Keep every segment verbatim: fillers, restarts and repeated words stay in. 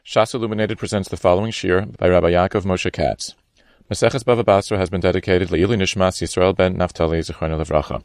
Shas Illuminated presents the following shir by Rabbi Yaakov Moshe Katz. Maseches Bava Basra has been dedicated Le'ili Nishmas Yisrael ben Naftali Zichrono Levracha.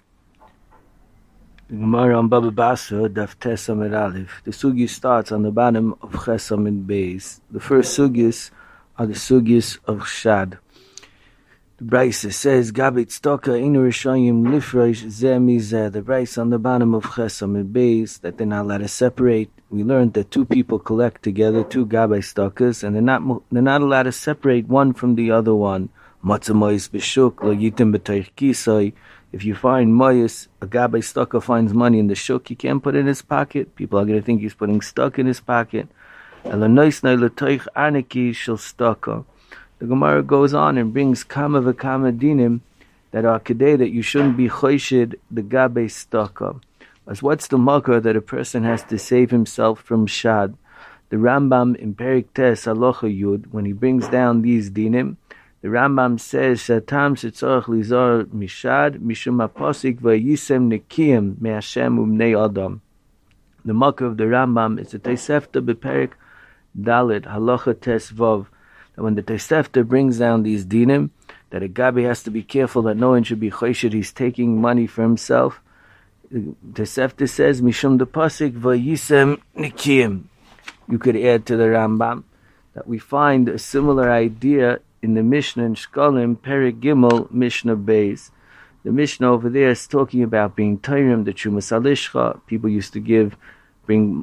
The Gemara on Bava Basra, Daf Tes Amud Aleph. The sugis starts on the bottom of Ches Amud Beis. The first sugis are the sugis of Shad. The Brisa says, Gabit Stoka Inu Rishayim Lifresh Zeh Mizeh. The Brisa on the bottom of Ches Amud Beis, that they're not allowed to separate. We learned that two people collect together, two Gabay Stokas, and they're not they're not allowed to separate one from the other one. Matzah Moyes B'Shuk, Lo Yitim B'Toich Kisai. If you find Moyes, a Gabay Stoka finds money in the Shuk, you can't put it in his pocket. People are going to think he's putting stock in his pocket. Elanoisnei L'Toich Arniki Shel Stoka. The Gemara goes on and brings kama v'kama dinim that are kedei that you shouldn't be choshid the Gabay Stoka. As what's the makar that a person has to save himself from shad? The Rambam in Perik Tes Halacha Yud, when he brings down these dinim, the Rambam says, Shatam shetzorach lizar mishad mishum haposik vayisem nekiyim me'ashem umnei adam. The makar of the Rambam is the Tosefta bePerik Dalet Halacha Tes Vav. That when the Tosefta brings down these dinim, that a Gabi has to be careful that no one should be choshid, he's taking money for himself. The Tosefta says, Mishum the Pasik vayisem nikiyim. You could add to the Rambam that we find a similar idea in the Mishnah in Shkolim, Perik Gimel, Mishnah Beis. The Mishnah over there is talking about being Tayrim, the Chumas Alishcha. People used to give, bring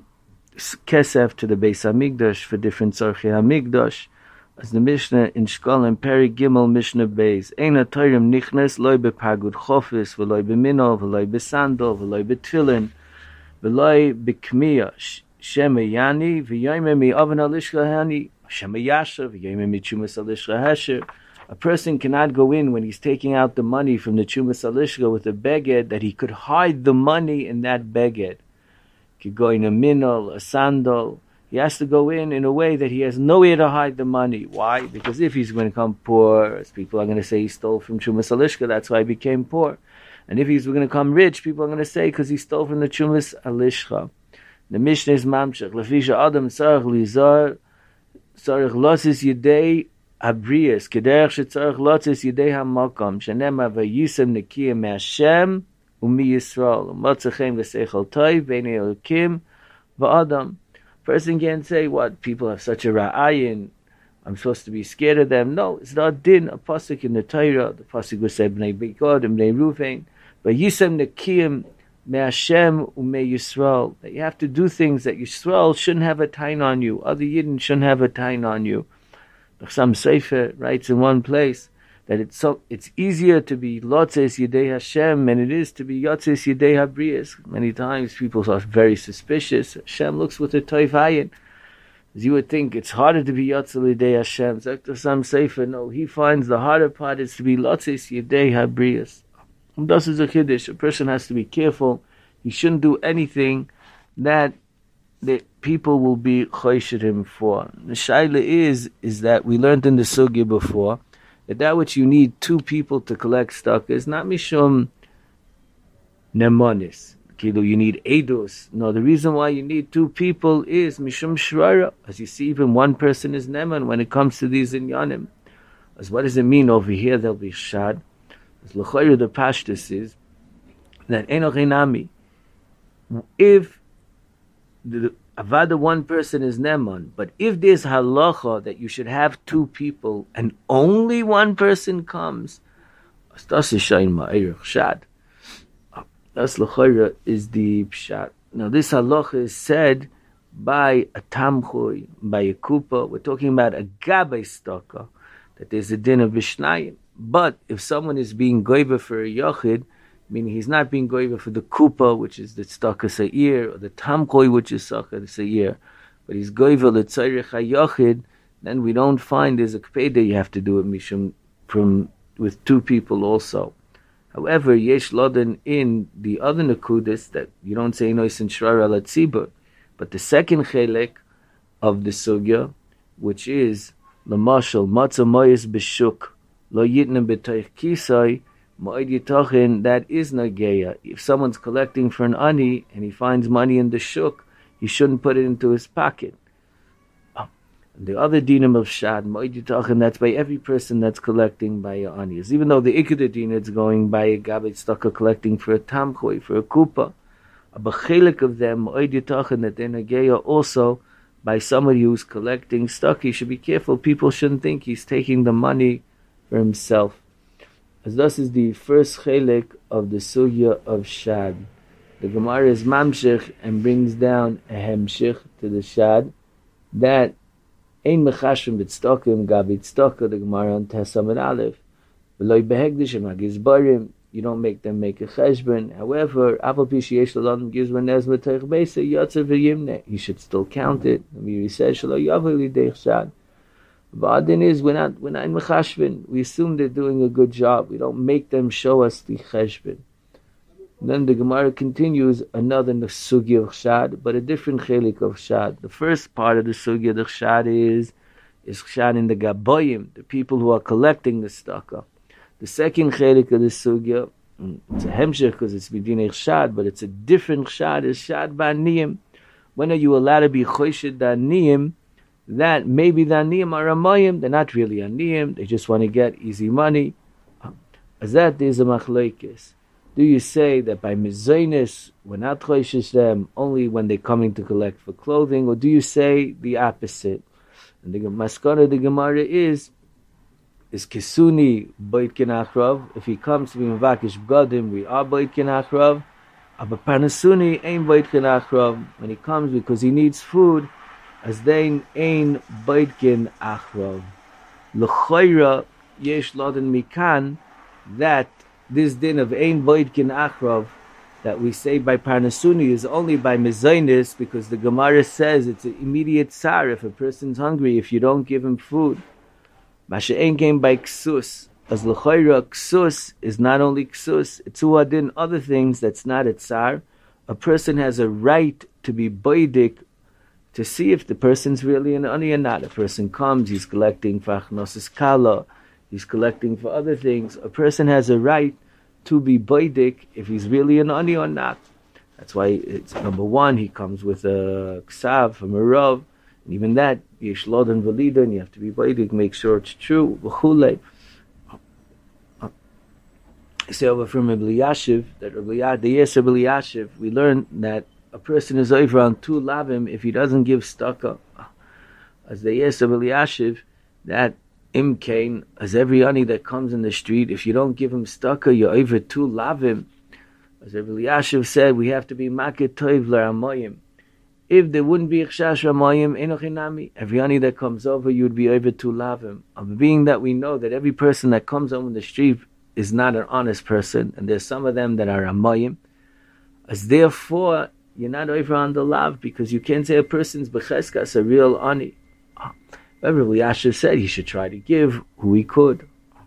kesef to the Beis HaMikdash for different Tzorchei HaMikdash. As the Mishnah in Shkolim, Perik Gimel, Mishnah Beis, Eina Tayrim nichnes loy bepagud chofis, v'loy b'mino, v'loy b'sandal, v'loy b'tfilin, v'loy b'kmiya, shema yani, v'yoyme mi oven alishcha hani, shema yasha, v'yoyme mi chumas alishcha hesher. A person cannot go in when he's taking out the money from the chumas alishcha with a beged that he could hide the money in that beged. He could go in a minol, a sandal. He has to go in in a way that he has nowhere to hide the money. Why? Because if he's going to come poor, as people are going to say he stole from Chumas Alishka, that's why he became poor. And if he's going to come rich, people are going to say because he stole from the Chumas Alishka. The Mishnah is Mamshach. Lefisha Adam Tzarech Lizar Tzarech Lotzis Yedei Abrius Kederech Shetzarech Lotzis Yedei HaMakom Shenema Vayisem Nekiyah Me'Hashem Umi Yisrael U'Motzechem V'Seichel Toiv B'nei Elokim V'Adam. Person can't say, what, people have such a ra'ayin, I'm supposed to be scared of them. No, it's not din, a pasuk in the Torah. The pasuk was said, B'nei Bikod, B'nei Ruvain, but Yisem Nekiyim Me'Hashem U'Mei Yisrael. That you have to do things that Yisrael shouldn't have a tain on you. Other Yidden shouldn't have a tain on you. Some Sefer writes in one place that it's so it's easier to be Lotzes Yedei Hashem than it is to be Yotzes Yedei Habrius. Many times people are very suspicious. Hashem looks with a toiv hayin. As you would think it's harder to be Yotzes Yedei Hashem. Zakta Sam Sefer, no, he finds the harder part is to be Lotzes Yedei Habrius. And this is a chiddush. A person has to be careful. He shouldn't do anything that the people will be choshid him for. The shaila is, is that we learned in the sugya before, that that which you need two people to collect stock is not mishum nemonis. Kilo, you need edus. No, the reason why you need two people is mishum shrara. As you see, even one person is neman when it comes to these inyanim. As what does it mean over here? There'll be shad. As l'chayr the pashtus is that enochinami. If the Avada, one person is Neman, but if there's halacha that you should have two people and only one person comes, that's l'chayra is the pshat. Now this halacha is said by a tamchui, by a kupa. We're talking about a gabay staka, that there's a din of vishnayim. But if someone is being goyba for a yochid, meaning he's not being goyva for the kupa, which is the staka sa'ir, or the tamkoi, which is staka sa'ir, but he's goyva l'tzarech hayochid, then we don't find there's a kpeda you have to do it mishum from with two people also. However, yesh loden in the other nekudis that you don't say nois and shrara latzibur, but the second chelek of the sugya, which is lamashal matzah moyes b'shuk lo yitnem b'toich kisai. That is nageya. If someone's collecting for an ani and he finds money in the shuk, he shouldn't put it into his pocket. And the other dinim of shad, moed yitachin, that's by every person that's collecting by a aniyas. Even though the ikeda din is going by a gabet staka collecting for a tamchoy, for a kupa, a bachelik of them, moed yitachin, that they're nageya also by somebody who's collecting stuck. He should be careful. People shouldn't think he's taking the money for himself. As thus is the first chelik of the sugya of shad. The Gemara is mamshich and brings down a hemshich to the shad that ein mechashim b'tztokim gabi tztoka. The Gemara on Tesam and Aleph v'loy behegdishim hagizbarim. You don't make them make a cheshbon. However, Aval Pishi Yesh L'Adam gives one nezma teich beisa yotzer v'yimne. You should still count it. The Miri says Shelo Yavel Yidei Shad. But the is we're not we're not in mechashbon. We assume they're doing a good job. We don't make them show us the cheshbon. Then the Gemara continues another sugya of shad, but a different chelik of shad. The first part of the sugya of shad is is shad in the gaboyim, the people who are collecting the staka. The second chelik of the sugya, it's a hemshech because it's b'dinei shad, but it's a different shad. Is shad b'aniyim. When are you allowed to be choshid aniyim? That maybe the aniyim are amayim. They're not really aniyim. They just want to get easy money. As that is a machlokes. Do you say that by mezainis we're not choishes them only when they're coming to collect for clothing, or do you say the opposite? And the maskana of the Gemara is is kisuni beit kinachrav. If he comes to be mvakish b'gadim, we are beit kinachrav. But panasuni ain't beit kinachrav. When he comes because he needs food, as they ain't beit kinachrav. L'chayra yesh laden mikan that. This din of ein boidkin achrav that we say by Parnasuni is only by mezainis, because the Gemara says it's an immediate tsar if a person's hungry if you don't give him food. Masha ein came by ksus. As l'chayra ksus is not only ksus, it's uadin other things that's not a tsar. A person has a right to be boidik to see if the person's really an ani or not. A person comes, he's collecting for achnosis kala, he's collecting for other things. A person has a right to be boidik if he's really an ani or not. That's why it's number one, he comes with a ksav from a rav, and even that, yesh lod and valida, and you have to be boidik, make sure it's true. V'chulei. Say over from Rabbi Yashiv, that Rabbi Yashiv, the yes Rabbi Yashiv, we learn that a person is over on two lavim if he doesn't give staka. As the yes Rabbi Yashiv, that imkain, as every ani that comes in the street, if you don't give him staka, you're over two lavim. As Rabbi Yashiv said, we have to be makit toiv l'ramayim. If there wouldn't be ichshash ramayim, enochinami, every ani that comes over, you'd be over two lavim. Of being that we know that every person that comes over in the street is not an honest person, and there's some of them that are ramayim, as therefore, you're not over on the lav, because you can't say a person's becheskas, a real ani. Rabbi Yashiv said he should try to give who he could.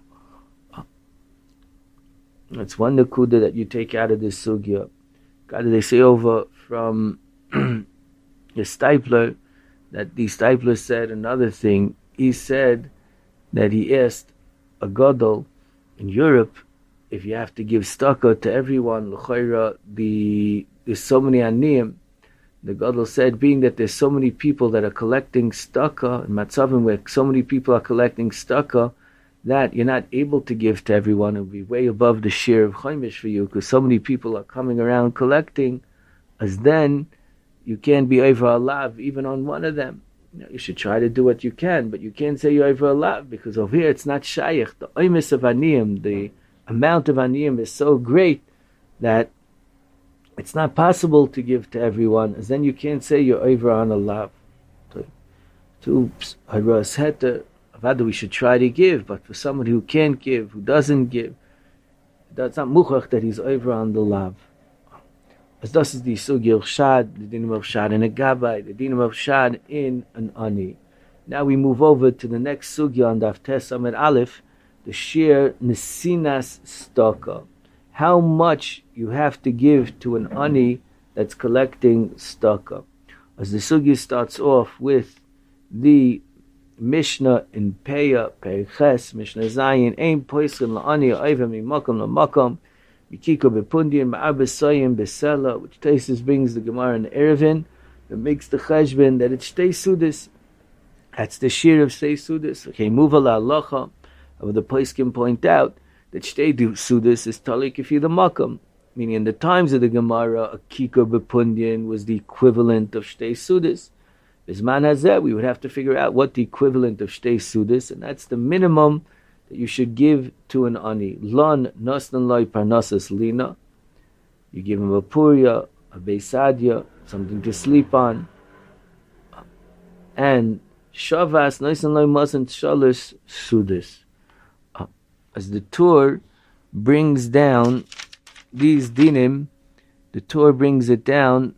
That's one nakuda that you take out of this sugya. God, they say over from the Stipler, that the Stipler said another thing. He said that he asked a gadol in Europe if you have to give staka to everyone, l'chayra, the there's so many aniyim. The gadol said, being that there's so many people that are collecting staka, in matzavim where so many people are collecting staka, that you're not able to give to everyone. It would be way above the share of chaimish for you, because so many people are coming around collecting, as then you can't be over alav even on one of them. You know, you should try to do what you can, but you can't say you're over alav, because over here it's not shayach. The oimis of aniyim, the amount of aniyim is so great that it's not possible to give to everyone, as then you can't say you're over on a lav. To haras heter, avada, we should try to give, but for somebody who can't give, who doesn't give, that's not muchach that he's over on the lav. As this is the sugya of shad, the dinim of shad in a gabbai, the dinim of shad in an ani. Now we move over to the next sugya on Daf Tes Amud Aleph, the shir nesinas staka. How much you have to give to an ani that's collecting staka. As the sugya starts off with the Mishnah in Peah, Periches, Mishnah Zayin, Ein Poiskin La'ani Oivim Mimakam La'makam, Mikiko Bepundin, Ma'abesayim Besela, which Taisus brings the Gemara in Erevin, that makes the cheshbon that it's Shtei Sudas. That's the shir of Shtei Sudas. Okay, move ala halacha. The place can point out that Shtei Sudas is tali kifi the makam. Meaning in the times of the Gemara, a kikar bepundin was the equivalent of Shtei Sudas. Bisman hazeh, we would have to figure out what the equivalent of Shtei Sudas, and that's the minimum that you should give to an ani. Lon nosnan loy parnasas lina. You give him a puria, a beisadya, something to sleep on, and shavas nosnan loy masant shalish sudas. As the Torah brings down these dinim, the Torah brings it down.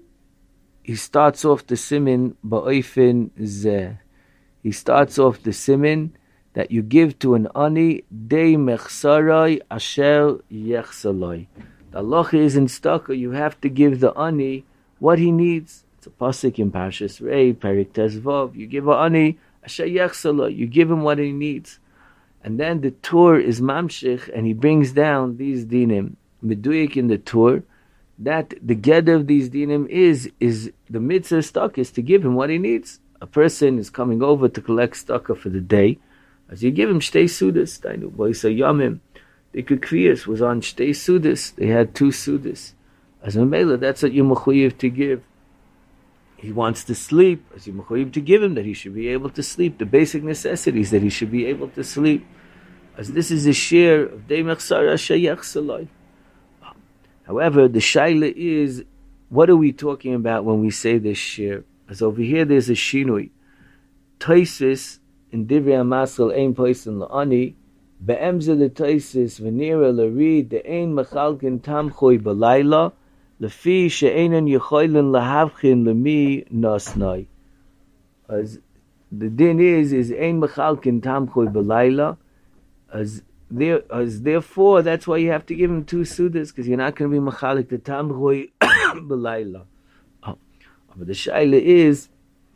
He starts off the simin ba'ofen zeh. He starts off the simin that you give to an ani dei mechsarai asher yechsaloi. The halacha is in staka. You have to give the ani what he needs. It's a pasuk in Parshas Rei, Perik Tezvav. You give an ani asher yechsaloi. You give him what he needs. And then the Torah is mamshich, and he brings down these dinim. Meduyik in the Torah, that the geder of these dinim is, is the mitzvah stock is to give him what he needs. A person is coming over to collect staka for the day. As you give him shtei sudas, dainu boisa yamim. The Kukviyas was on shtei sudas. They had two sudas. As a mela, that's what you're mechuyev to give. He wants to sleep. As you're mechuyev to give him that he should be able to sleep. The basic necessities that he should be able to sleep. As this is a share of dei mechsara sheyach salai. However, the shaila is, what are we talking about when we say this share? As over here, there's a shinui. Taisis in Divrei HaMaschil ein poisen la'ani, be'emze le taisis v'nira l'rid de'ein mechalkin tamchoi b'layla, lefi she'einen yechoylin lahavchin lemi nasnai. As the din is, is ein mechalkin tamchoi b'layla, as There, as therefore, that's why you have to give him two sudas, because you're not going to be machalik the tamchui b'layla. Oh. But the shaila is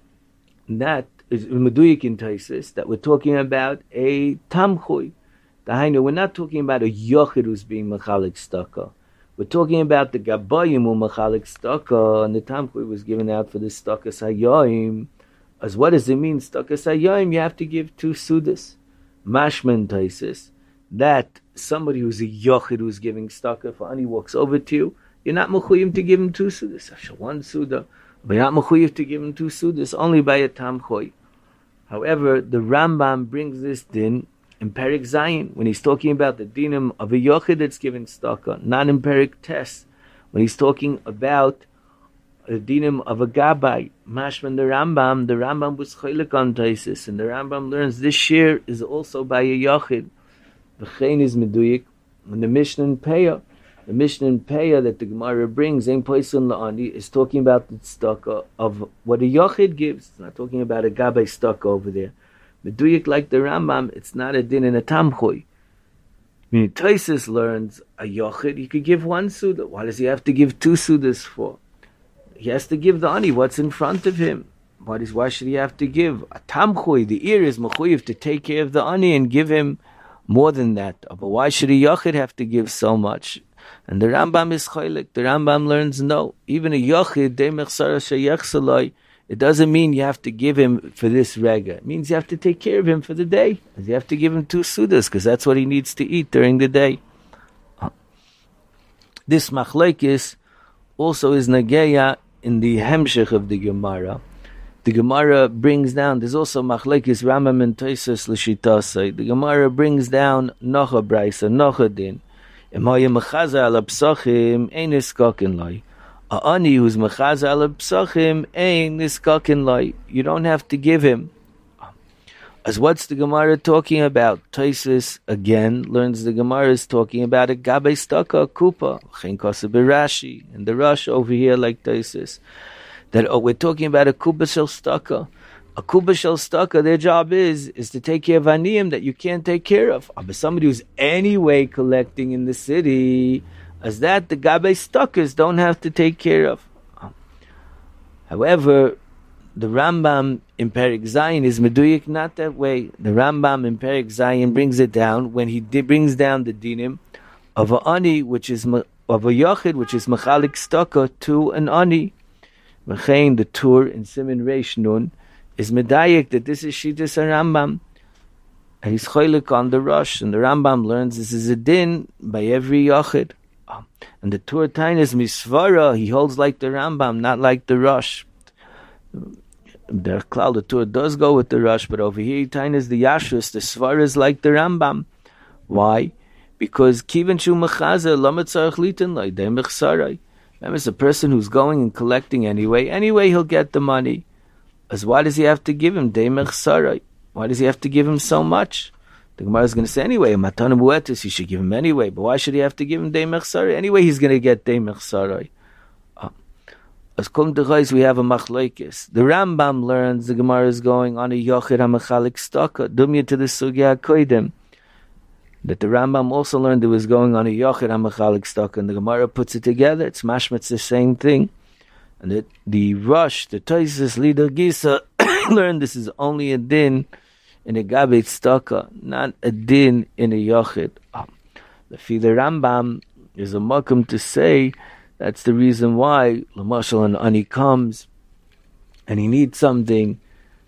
that is meduyik in Taisis that we're talking about a tamchui. Dahainu, we're not talking about a yochid who's being machalik staka. We're talking about the gabayim who machalik staka, and the tamchui was given out for the staka sayoim. As what does it mean staka sayoim? You have to give two sudas. Mashman Taisis. That somebody who's a yochid who's giving staka for ani walks over to you, you're not mechuyim to give him two sudas. One suda, but you're not mechuyim to give him two sudas only by a tamchoy. However, the Rambam brings this din in Perik Zayin when he's talking about the dinim of a yochid that's giving staka, not in Perik Tes when he's talking about the dinim of a gabbai. Mashman the Rambam, the Rambam was chaylik on Taisis, and the Rambam learns this shir is also by a yochid. The V'chein is meduyik, and the Mishnah in Peah, the Mishnah in Peah that the Gemara brings, Ein Poison La'ani, is talking about the tzedakah of what a yochid gives. It's not talking about a gabbai tzedakah over there. Meduyik, like the Rambam, it's not a din in a tamchui. Meaning Taisis learns a yochid, he could give one suda. Why does he have to give two sudas for? He has to give the ani what's in front of him. What is, why should he have to give? A tamchui, the ear is mechuyev to take care of the ani and give him more than that. But why should a yochid have to give so much? And the Rambam is chaylik. The Rambam learns no. Even a yochid, de mechsara sheyech salai, it doesn't mean you have to give him for this rega. It means you have to take care of him for the day. You have to give him two sudas because that's what he needs to eat during the day. This machlekes also is nageya in the hemshech of the Gemara. The Gemara brings down, there's also machlekes Rambam and Taisus l'shitasai. The Gemara brings down nocha braisa, nocha din. Imaya mechaza ala psachim ein niskakin lai. A ani who's mechaza ala psachim ein niskakin lai. You don't have to give him. As what's the Gemara talking about? Taisus again learns the Gemara is talking about a gabei staka, a kupa. Chen kosa b'Rashi. And the Rashi over here like Taisus. That oh, we're talking about a kuba shel staka. A kuba shel staka, their job is is to take care of aniyim that you can't take care of. But somebody who's anyway collecting in the city, as that the gabei stakas don't have to take care of. However, the Rambam in Perik Zayin is meduyik not that way. The Rambam in Perik Zayin brings it down when he di- brings down the dinim of a ani, which is of a yochid, which is mechalik staka to an ani. V'chein, the Tur in Simin Reish Nun is medayik that this is Shittas Rambam. And he's choylek on the Rosh, and the Rambam learns this is a din by every Yochid. And the Tur Tainis Misvara, he holds like the Rambam, not like the Rosh. The Klal, the Tur does go with the Rosh, but over here, Tainis the Yashrus, the Svara is like the Rambam. Why? Because Kivan Shu Mechazer, Lama Tzarech Litin Lai, Dei Mechsarai. Remember, it's a person who's going and collecting anyway. Anyway, he'll get the money. As why does he have to give him? Dei Mechsarai. Why does he have to give him so much? The Gemara is going to say, anyway, Matana Buetis, he should give him anyway. But why should he have to give him Dei Mechsarai? Anyway, he's going to get Dei Mechsarai. Uh, as Kum Techais, we have a Machlokes. The Rambam learns, the Gemara is going on a Yochid HaMechalik Staka, Dumya to the Sugya HaKoidim. That the Rambam also learned it was going on a Yochid HaMechalik Staka, and the Gemara puts it together. It's mashmatz the same thing. And the, the Rosh, the Toises, Lider Gisa, learned this is only a din in a Gabet Staka, not a din in a Yochid. Um, the Rambam is a makom to say that's the reason why Lamashal and Ani comes and he needs something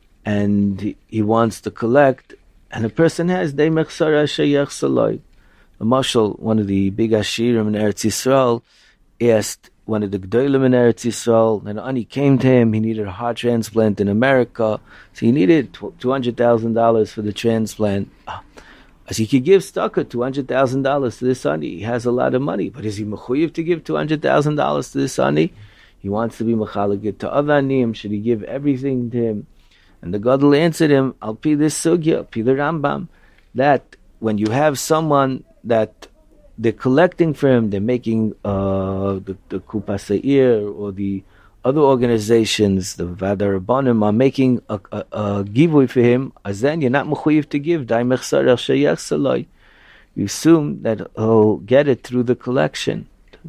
and he, he wants to collect, and a person has Dei Mechsara Sheyach Saloi. Lamashal, one of the big Ashirim in Eretz Yisrael, asked one of the Gdolim in Eretz Yisrael, and Ani came to him, he needed a heart transplant in America, so he needed two hundred thousand dollars for the transplant. As he could give Stucker two hundred thousand dollars to this Ani, he has a lot of money, but is he mechuyev to give two hundred thousand dollars to this Ani? He wants to be mechalig to other Aniyim, should he give everything to him? And the Gadol answered him, I'll pay this sugya, I'll pay the Rambam, that when you have someone that they're collecting for him, they're making uh, the, the Kupa Seir or the other organizations, the Vada Rabbanim, are making a, a, a giveaway for him, as then you're not mechuyev to give. Dai mechsarach sheyach saloi. You assume that he'll get it through the collection.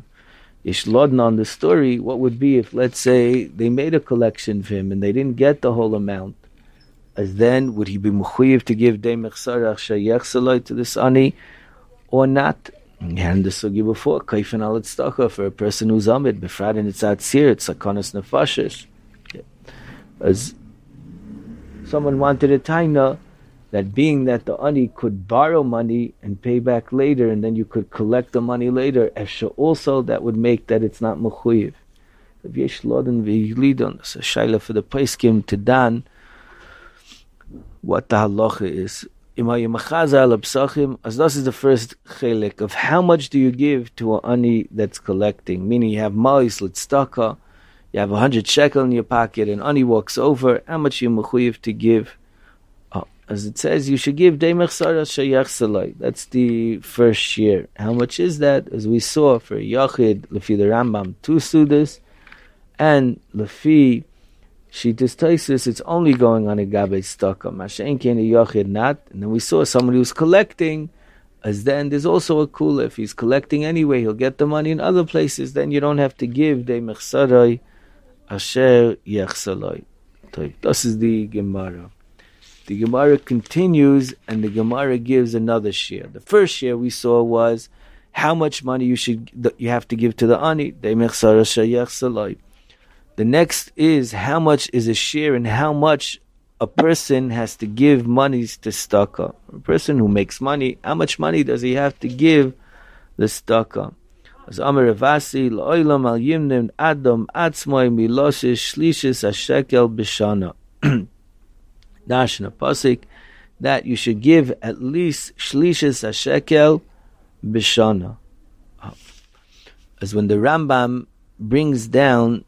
Ish lodna on the story, what would be if, let's say, they made a collection for him and they didn't get the whole amount? As then, would he be mechuyev to give Dai mechsarach sheyach saloi to this ani or not? And the sugi before, kaifin al tzedakah, for a person who's amid, befrad in its atzir, it's sakonas nefashes. As someone wanted a taina, that being that the ani could borrow money and pay back later, and then you could collect the money later, efsha also, that would make that it's not mechuyev. If yesh loden v'yilidon, it's a shaila for the paiskim to dan, what the halacha is. As this is the first chelik of how much do you give to an ani that's collecting, meaning you have ma'is l'tzedakah, you have a hundred shekel in your pocket, and ani walks over, how much you mechuyev to give? Oh, as it says, you should give Dei Mechsara Sheyach Salai. That's the first year. How much is that? As we saw for Yachid, Lefi the Rambam, two sudas, and Lefi Shittas Taisus, it's only going on a Gabe Staka. Mashen Ken a Yochid not. And then we saw somebody who's collecting, as then there's also a kula. If he's collecting anyway, he'll get the money in other places, then you don't have to give Dei Mechsarai Asher Yechsalai. This is the Gemara. The Gemara continues, and the Gemara gives another share. The first share we saw was how much money you should you have to give to the ani. Dei Mechsarai Asher Yechsalai. The next is how much is a share and how much a person has to give monies to staka. A person who makes money, how much money does he have to give the staka? As Amar Ravasi, La'olam al yimnim adam atzmai miloshish shlishis hashekel b'shana. Dashna pasik, that you should give at least shlishis hashekel b'shana. As when the Rambam brings down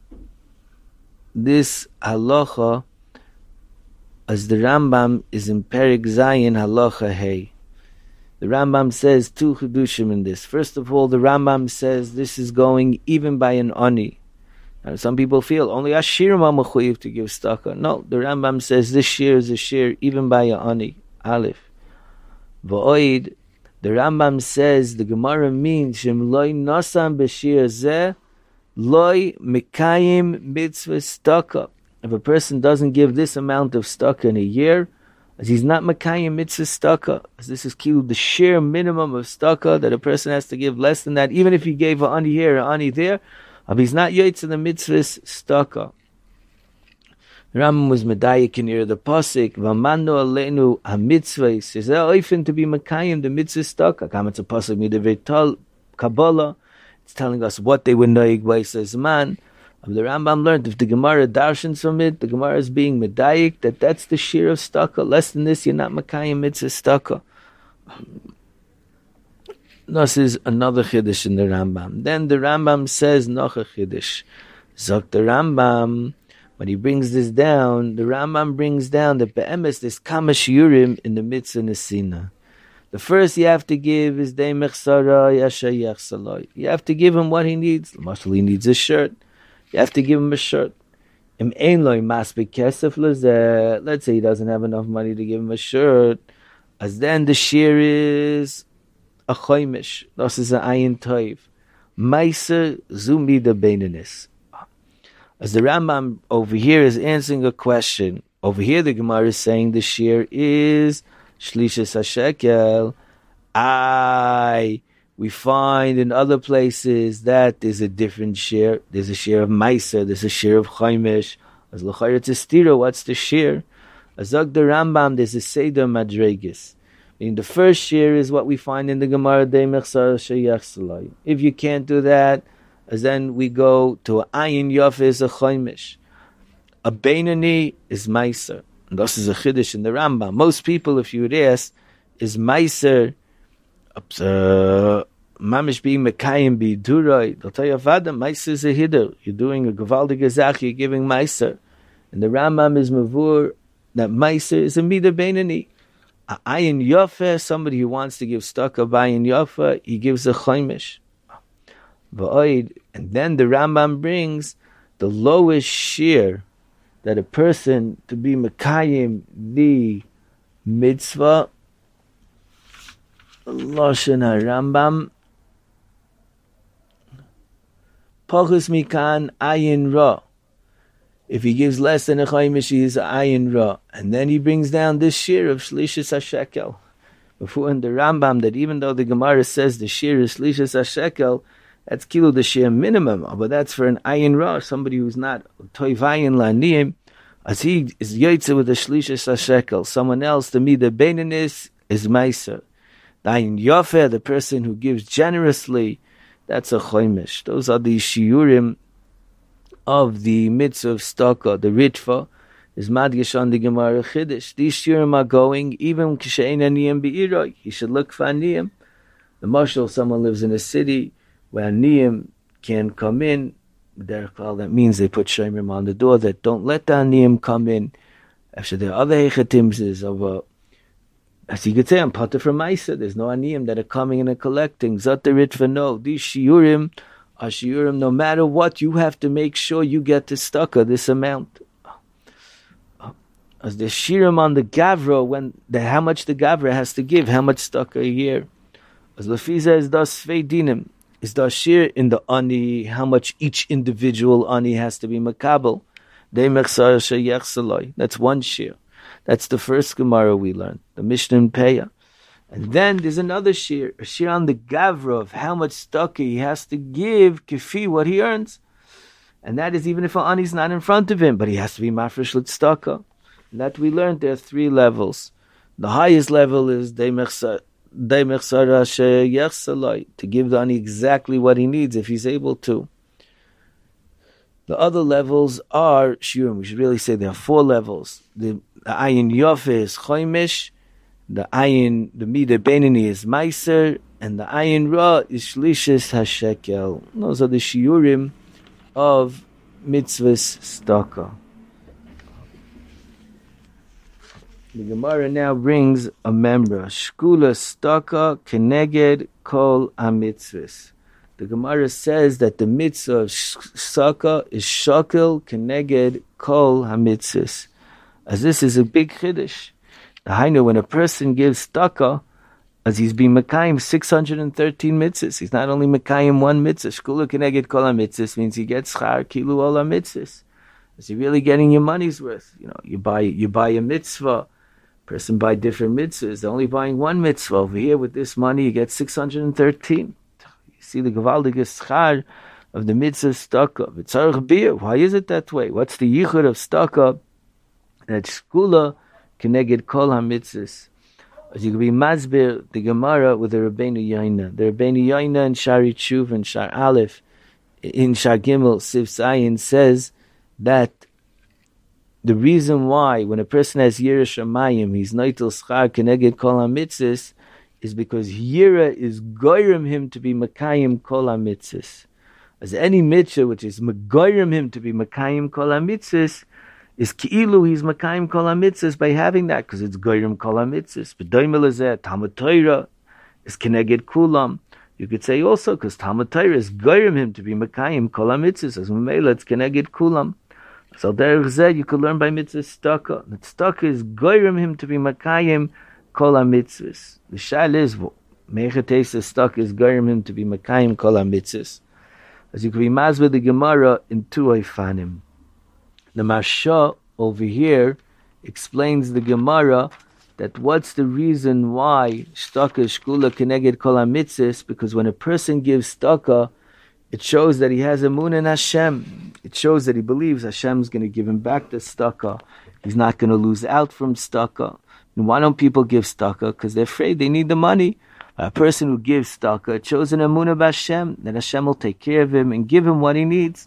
this halacha, as the Rambam is in Perik Zayin halacha hey. The Rambam says two chedushim in this. First of all, the Rambam says this is going even by an ani. Now, some people feel only Ashirim are mechuyev to give staka. No, the Rambam says this share is a share even by an ani. Aleph. V'oid, the Rambam says the Gemara means shem loy nasam b'shir zeh Loi mikayim mitzvah staka. If a person doesn't give this amount of staka in a year, as he's not mikayim mitzvah staka, as this is killed the sheer minimum of staka that a person has to give less than that, even if he gave a ani here, a ani there, if he's not yaitz in the mitzvah staka. The Rambam was medayik in here the pasuk v'manu aleinu hamitzvah. He says they're oifen to be mekayim the mitzvah staka. Come it's a pasuk midavital Kabbalah. It's telling us what they were noig by says man. The Rambam learned if the Gemara darshans from it, the Gemara is being medayik that that's the shear of staka. Less than this, you're not mekayim mitzvah staka. This is another chiddush in the Rambam. Then the Rambam says noch a chiddush. Zok the Rambam. When he brings this down, the Rambam brings down that be'emes there's kama shiurim in the mitzvah nesina. The first you have to give is dei mechsara yashayach saloi. You have to give him what he needs. Mashal he needs a shirt. You have to give him a shirt. Im ein loy maspik kesef lezeh. Let's say he doesn't have enough money to give him a shirt. As then the shear is a choimish. This is an ayin toiv. Meiser zumi de beinanis. As the Rambam over here is answering a question. Over here the Gemara is saying the shear is Shlishas HaShekel. I, we find in other places that there's a different shear. There's a shear of Meiser, there's a shear of Chaimish. As L'chayr Tzistira, what's the shear? As Zog the Rambam, there's a Seder Madregis. Meaning the first shear is what we find in the Gemara, Dei Mechsar Sheyach Salai. If you can't do that, as then we go to a Ayin Yof is a Chaimish. A Beinani is Meiser. And this is a Chiddush in the Rambam. Most people, if you would ask, is Meiser, uh, Mamish being Mekayim be Duroi. They'll tell you, Vada, Meiser is a Hiddur. You're doing a Gavaldi Gazach, you're giving Meiser. And the Rambam is Mavur, that Meiser is a Mida Beinani. A Ayin Yofa, somebody who wants to give stock of Ayin Yofa, he gives a Chaimish. And then the Rambam brings the lowest shear that a person to be Mekayim the mitzvah Lashon HaRambam Pachus Mikan Ayin Ra. If he gives less than a Chaimish, he is Ayin Ra. And then he brings down this shear of Shlishas HaShekel. Before in the Rambam that even though the Gemara says the shear is Shlishas HaShekel, that's kilo the shear minimum, but that's for an ayin ra, somebody who's not toivayin la'niyim, as he is yotze with a shlishas hashekel. Someone else, the mida beinanis, is meiser. The ayin yofer, the person who gives generously, that's a choimish. Those are the shiurim of the mitzvah of staka, the ritva, is madgish on the Gemara Chiddush. These shiurim are going, even k'she'ein aniyim be'iroi, he should look for aniyim. The marshal, someone lives in a city, where Aniyim can come in, that means they put Shemrim on the door that don't let the Aniyim come in. After there are other Hechatims of a, as you could say, I'm Pater from Maisa, there's no Aniyim that are coming in and collecting. Zot the Ritva, no. These Shiurim are Shiurim, no matter what, you have to make sure you get the staka, this amount. As the Shiurim on the Gavra, when the, how much the Gavra has to give, how much staka a year. As Lefiza is das Svei Dinim. Is the shir in the ani, how much each individual ani has to be makabel. That's one shir. That's the first Gemara we learned, the Mishnah in Peah. And then there's another shir, a shir on the Gavra of how much staka he has to give, kifi, what he earns. And that is even if an ani is not in front of him, but he has to be mafresh l'tztaka. And that we learned there are three levels. The highest level is deimechsar. To give the ani exactly what he needs if he's able to. The other levels are shiurim. We should really say there are four levels. The, the ayin yofe is choimish, the ayin, the mida beinani is meiser, and the ayin ra is shlishas hashekel. Those are the shiurim of mitzvahs staka. The Gemara now brings a member. Shkula staka keneged kol hamitzvahs. The Gemara says that the mitzvah of staka is shakel keneged kol hamitzvahs. As this is a big chiddush. The hainu, when a person gives staka, as he's been mekayim six hundred thirteen mitzvahs. He's not only mekayim one mitzvah. Shkula keneged kol hamitzvahs means he gets schar kilu ol hamitzvahs. Is he really getting your money's worth? You know, you buy you buy a mitzvah. Person buy different mitzvahs. They're only buying one mitzvah. Over here, with this money, you get six hundred thirteen. You see the gewaldige schar of the mitzvah staka. V'tzarech biyah. Why is it that way? What's the yichud of staka that Shkula Keneged Kol HaMitzvahs. As you can be Masbir, the Gemara with the Rabbeinu Yaina. The Rabbeinu Yaina in Shari Tshuv and Shar Aleph, in Shar Gimel, Siv Zayin says that the reason why when a person has Yira Shamayim, he's Noitel Schar Keneged Kol HaMitzvahs, is because Yira is goyrim him to be Makayim Kol HaMitzvahs. As any mitzvah which is goyrim him to be Makayim Kol HaMitzvahs, is Ki'ilu, he's Makayim Kol HaMitzvahs by having that, because it's goyrim Kol HaMitzvahs. But Doimel Azeh, Talmud Torah is Keneged Kulam. You could say also, because Talmud Torah is goyrim him to be Makayim Kol HaMitzvahs, as Mamela, it's Keneged Kulam. So Derech Zeh, you could learn by mitzvah Staka. That Staka is goyrim him to be Makayim Kol HaMitzvahs. The shal is, Mechates Staka is goyrim him to be Makayim Kol HaMitzvahs. As you can be mazbeh the Gemara in two Oifanim. The Marsha over here explains the Gemara that what's the reason why Shtaka Shkula Keneged Kol HaMitzvahs, because when a person gives Staka, it shows that he has emunah in Hashem. It shows that he believes Hashem's going to give him back the Staka. He's not going to lose out from Staka. And why don't people give Staka? Because they're afraid they need the money. A person who gives Staka, it shows an emunah b'Hashem, that Hashem will take care of him and give him what he needs.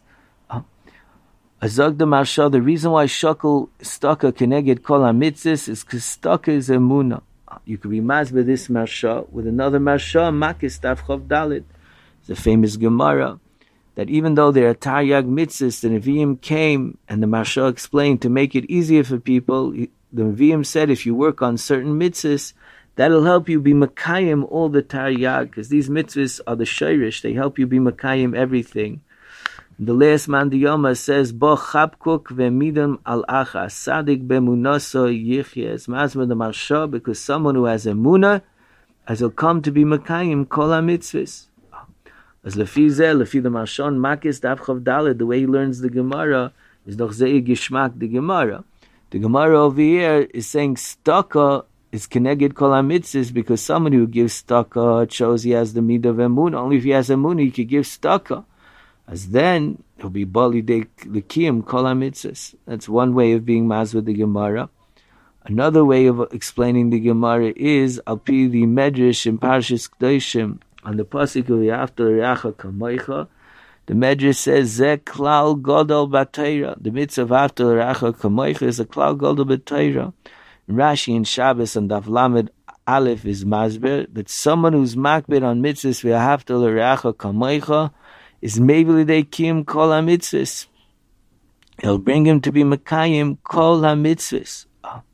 Azag the Marsha, the reason why Shakal Staka Keneged Kol HaMitzvahs is because Staka is emunah. You could be mazbeh this Marsha with another Marsha, Makis Tav Chav Dalet. It's a famous Gemara that even though there are Taryag mitzvahs, the Nevi'im came and the Marsha explained to make it easier for people. The Nevi'im said if you work on certain mitzvahs, that'll help you be Makayim all the Taryag, because these mitzvahs are the Shirish. They help you be Makayim everything. The last Mandiyoma says, Bo Chabkuk ve'midam al acha, Sadik be'munaso yichye. It's Mazma the Marsha, because someone who has emunah, as he'll come to be Makayim Kol HaMitzvahs. As Lefi Zeh, Lefi the Marshon, Makis Dav Chav Dalet, the way he learns the Gemara, is doch Zei Gishmak the Gemara. The Gemara over here is saying Staka is Keneged Kol HaMitzvahs, because somebody who gives Staka, it shows he has the Midah of Emunah. Only if he has Emunah, he could give Staka. As then, he'll be Bali de L'Kiyum Kol HaMitzvahs. That's one way of being Maz with the Gemara. Another way of explaining the Gemara is, Al Pi the Medrash in Parshas Kedoshim, on the pasuk of V'ahavta l'reacha kamocha, the Medrash says, Ze klal godol b'Torah. The mitzvah of V'ahavta l'reacha kamocha is a klal godol b'Torah. Rashi in Shabbos and Daf Lamed Aleph is masber that someone who's makbid on mitzvahs V'ahavta l'reacha kamocha is maybe lidei kiyum kol ha-mitzvahs. He'll bring him to be makayim kol ha-mitzvahs.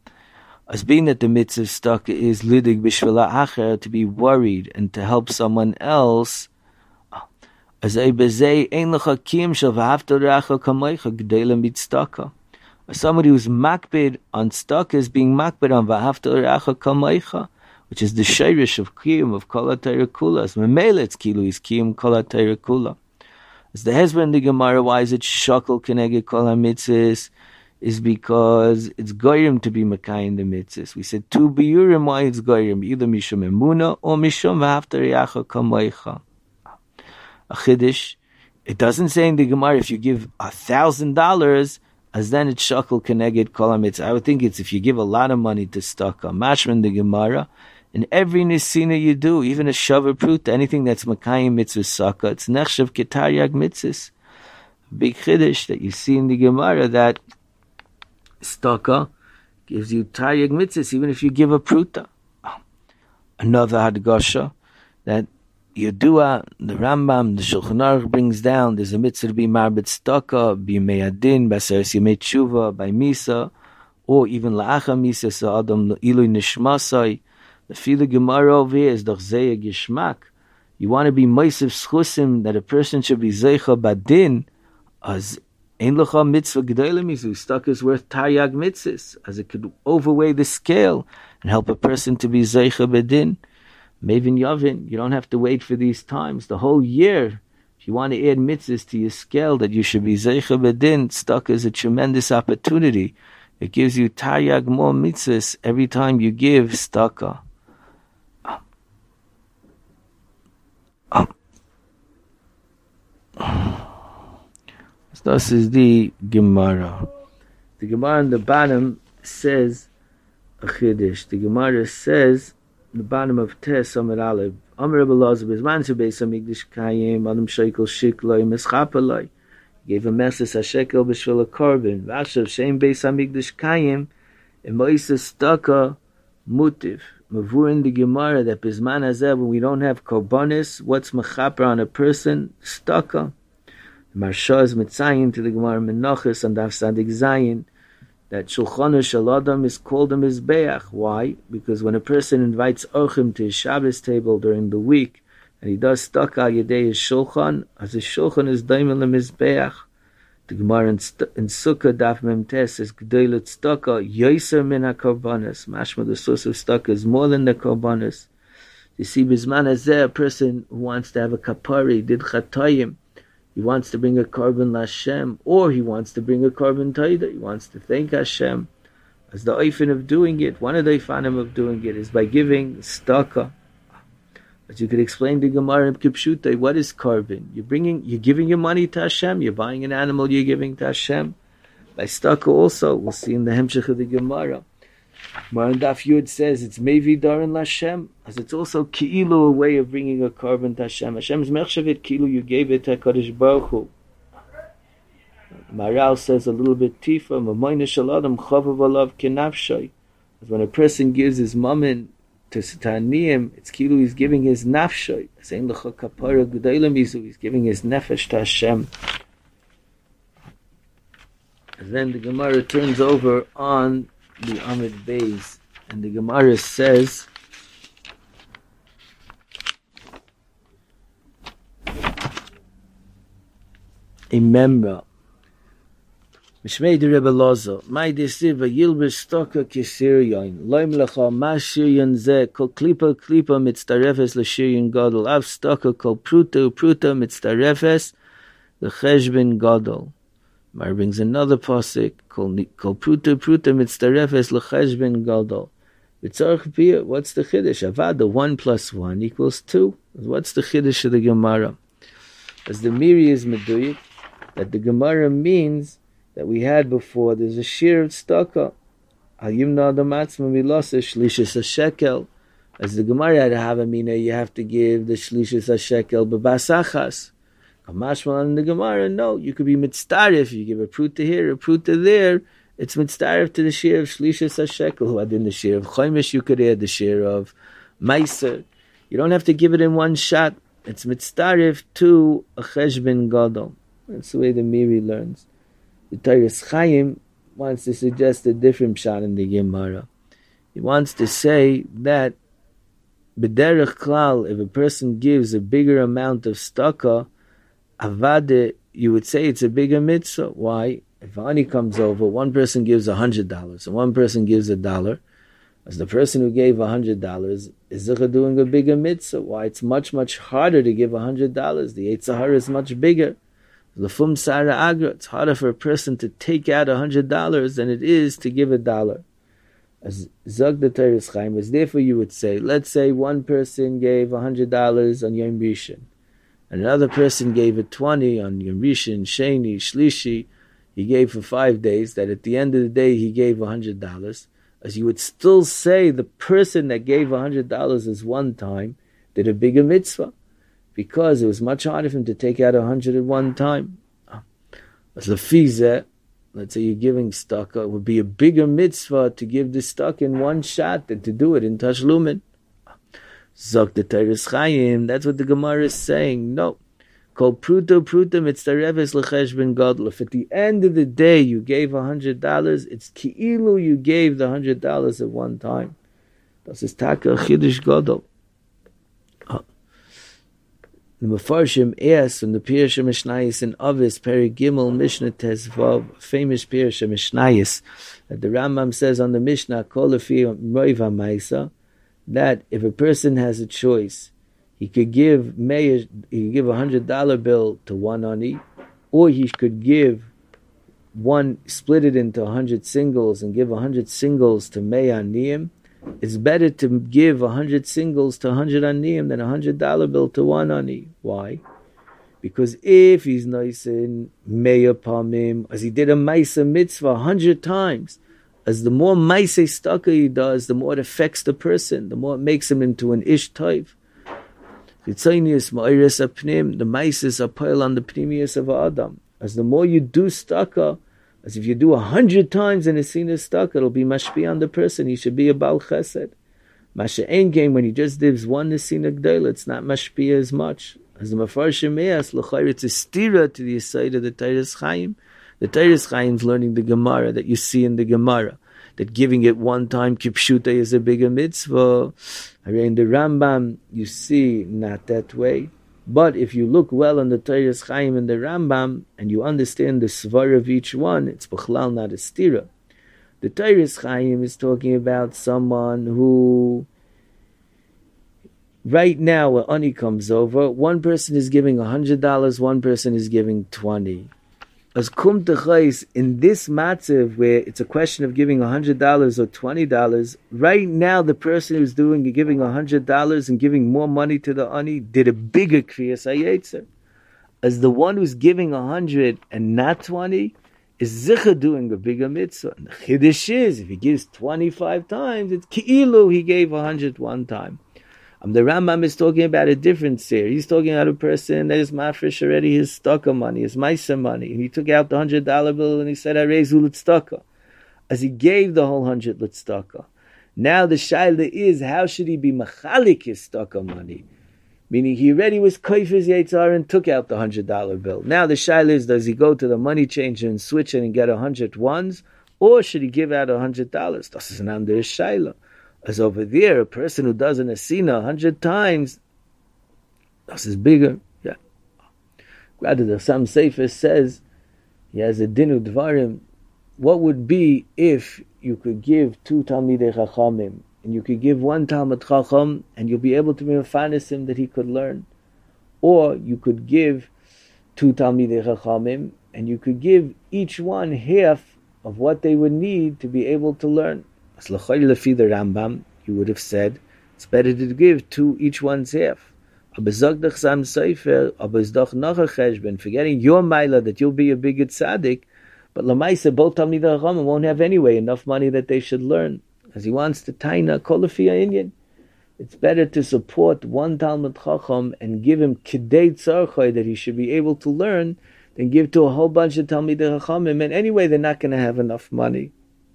As being that the mitzvah stuck is lidig b'shvila acher, to be worried and to help someone else, as a bezei ein lecha kiyum shel v'ahavta l'reacha kamocha g'dei l'mitztaka. Somebody who's makbid on stuck is being makbid on v'ahavta l'reacha kamocha, which is the shirish of kiyum of kol ha-Torah kula. As memela it's kilu is kiyum kol ha-Torah kula. As the Hezbollah in the Gemara, why is it shakal keneged kol ha-mitzvahs? Is because it's goyim to be makayim the mitzvahs. We said two biurim why it's goyim, either mishum emuna or mishum v'ahavta l'reacha kamocha. A chiddush, it doesn't say in the Gemara if you give a thousand dollars, as then it's shakal keneged kol ha-mitzvahs. I would think it's if you give a lot of money to staka. Mashma in the Gemara, in every nisina you do, even a shavar prut, anything that's makayim mitzvah saka, it's nechshav ketaryag mitzvahs. Big chiddush that you see in the Gemara that Staka gives you taryag mitzvahs even if you give a pruta. Another hadgasha that Yedua, the Rambam, the Shulchan Aruch brings down, there's a mitzvah to be marbet staka, be meyadin, baseres yemei tshuva, by misa, or even la'acha misa, so adam ilui nishmasai. The fila Gemara over here is doch zeya gishmak. You want to be meisiv schusim, that a person should be zeicha badin, as Ein lecha mitzvah gedolah mizu, stuck is worth taryag mitzvahs, as it could overweigh the scale and help a person to be zeicha bedin. Mevin yavin, you don't have to wait for these times. The whole year, if you want to add mitzvahs to your scale, that you should be zeicha bedin, stuck is a tremendous opportunity. It gives you taryag more mitzvahs every time you give staka. Um. This is the Gemara. The Gemara on the bottom says a chiddush. The Gemara says in the bottom of Tes Amud Aleph, Amar Rebbe Elazar Bizman Shebeis Hamikdash Kayim Adam Shekel Shikloi Mischapaloi. He gave a message a shekel b'shvil a korban. Vashav Shem Beis Hamikdash Kayim Emoisa Staka Mutiv. Mavur in the Gemara that Bizman Hazeh when we don't have korbanis, what's mechaper on a person? Staka. Marsha is mitzayin to the Gemara Menachos and Daf Sadik Zayin that Shulchan Shel Adam is called a mizbeach. Why? Because when a person invites orchim to his Shabbos table during the week and he does staka yedei his shulchan, as his shulchan is daimel a mizbeach. The Gemara in, in Sukkah Daf Memtes says G'deilut staka yoser min hakorbanos. Mashma the source of staka is more than the korbanos. You see, Bizman Hazeh, a person who wants to have a kapari did chatayim. He wants to bring a korban Hashem, or he wants to bring a korban taida. He wants to thank Hashem. As the oifen of doing it, one of the oifanim of doing it is by giving staka. But you could explain the Gemara in Kipshutai, what is korban? You're bringing, you're giving your money to Hashem. You're buying an animal. You're giving to Hashem. By staka also, we'll see in the hemshech of the Gemara. Maran Daf Yud says it's Mevi Daran Lashem, as it's also Ki'ilu, a way of bringing a korban to Hashem. Hashem's Mechshavit Ki'ilu, you gave it to HaKadosh Baruch Hu. Maral says a little bit Tifa, Mamoyne Shaladam Chavav Alav Kenafshay. As when a person gives his mammon to Sataniyim, it's Ki'ilu, he's giving his Nafshay. Saying L'cha Kapara G'dayla Mizu, he's giving his Nefesh to Hashem. And then the Gemara turns over on the Amud Beis, and the Gemara says a member Mishmei de Rebbe Elazar my desiva yilbish stoka kisiryon loim lecha ma shiryon ze kol klipa klipa mitztarefes l'shiryon gadol av stoka kol pruta pruta mitztarefes l'cheshbin gadol. Mar brings another pasuk called Kol Pruta Pruta Mitztarefes L'Cheshbin Gadol. B'tzarech Bia, what's the chiddush? Avada, one plus one equals two. What's the chiddush of the Gemara? As the Miri is meduyik, that the Gemara means that we had before, there's a shir of staka. Al Yimna Adamatzma Milasa Shlishis a shekel. As the Gemara had to have a mina, you have to give the Shlishis a shekel b'basachas. Mashmal in the Gemara, no, you could be mitzdarif. You give a pruta here, a pruta there. It's mitzdarif to the share of Shlishas HaShekel, who had in the share of Chaimish, you could add the share of Meiser. You don't have to give it in one shot. It's mitzdarif to a Cheshbin Gadol. That's the way the Miri learns. The Teiras Chaim wants to suggest a different shot in the Gemara. He wants to say that b'derech klal, if a person gives a bigger amount of staka, Avade, you would say it's a bigger mitzvah. Why? If Ani comes over, one person gives a hundred dollars and one person gives a dollar. As the person who gave a hundred dollars is doing a bigger mitzvah. Why? It's much, much harder to give a hundred dollars. The Yetzer Hara is much bigger. Lefum Sara Agra, it's harder for a person to take out a hundred dollars than it is to give a dollar. As Zog the Teiras Chaim is, therefore you would say, let's say one person gave a hundred dollars on Yom Rishon. And another person gave it twenty on Yom Rishon, Sheni, Shlishi. He gave for five days. That at the end of the day he gave a hundred dollars. As you would still say, the person that gave a hundred dollars as one time did a bigger mitzvah, because it was much harder for him to take out a hundred at one time. As the fizeh, let's say you're giving staka, it would be a bigger mitzvah to give the staka in one shot than to do it in tashlumin. Zok the Teiras Chaim, that's what the Gemara is saying. No. Kol pruta pruta mitztareves l'cheshbin gadol. If at the end of the day you gave a hundred dollars, it's ki'ilu you gave the hundred dollars at one time. Das ist taka chiddush gadol. The Mefarshim asks from the Pirush Mishnayis in Avis, Peri Gimel, Mishnah Tezvav, famous Pirush Mishnayis, that the Rambam says on the Mishnah, Kol lefi roiva ma'isa, that if a person has a choice, he could give he could give a hundred dollar bill to one ani, or he could give one, split it into a hundred singles and give a hundred singles to mei aniyim. It's better to give a hundred singles to a hundred aniyim than a hundred dollar bill to one ani. Why? Because if he's nice in mei pamim, as he did a ma'isa mitzvah a hundred times, As the more maisei staka he does, the more it affects the person, the more it makes him into an ish toiv. Chitzonius ma'iris apnim, the maises are pile on the pnimius of Adam. As the more you do staka, as if you do a hundred times in a sinus staka, it'll be mashpi on the person. He should be a bal chesed. Masha ein game, when he just gives one nesina gdela, it's not mashpi as much. As the mafarshim me'as, l'chayr, it's a stira to the side of the Teiras Chaim. The Teiras Chaim is learning the Gemara that you see in the Gemara, that giving it one time kipshuta is a bigger mitzvah. In the Rambam, you see not that way. But if you look well on the Teiras Chaim and the Rambam, and you understand the svar of each one, it's b'chlal not a stira. The Teiras Chaim is talking about someone who, right now, when Ani comes over, one person is giving one hundred dollars, one person is giving twenty. As kum techais, in this matzav where it's a question of giving one hundred dollars or twenty dollars, right now the person who's doing giving one hundred dollars and giving more money to the ani did a bigger kriyas hayetzer. As the one who's giving one hundred and not twenty is zicha doing a bigger mitzvah. And the chiddush is, if he gives twenty-five times, it's ki'ilu he gave one hundred one time. Um, the Rambam is talking about a difference here. He's talking about a person that is mafresh already his staka money, his maisa money. And he took out the hundred dollar bill and he said, I raise l'tztaka. As he gave the whole hundred l'tztaka. Now the shaila is, how should he be machalik his staka money? Meaning he already was koifes yitzar and took out the hundred dollar bill. Now the shaila is, does he go to the money changer and switch it and get a hundred ones? Or should he give out a hundred dollars? Das is an under shaila. As over there, a person who does an asina a hundred times, this is bigger. Yeah. Rather, the Sam Sefer says, he has a dinu dvarim. What would be if you could give two Talmidei Chachamim, and you could give one Talmid Chacham, and you'll be able to be mefanes him that he could learn? Or you could give two Talmidei Chachamim, and you could give each one half of what they would need to be able to learn. As l'chayr lefi the Rambam, you would have said it's better to give two each one's half. Aber zog doch Sam Sefer, aber is doch noch a cheshbon, forgetting your maila that you'll be a bigger tzaddik, but lamaisa both Talmidei Chachamim won't have anyway enough money that they should learn. As he wants to taina kol lefi ha'inyan, it's better to support one Talmid Chacham and give him kidei tzarchai that he should be able to learn, than give to a whole bunch of Talmidei Chachamim, and anyway they're not going to have enough money.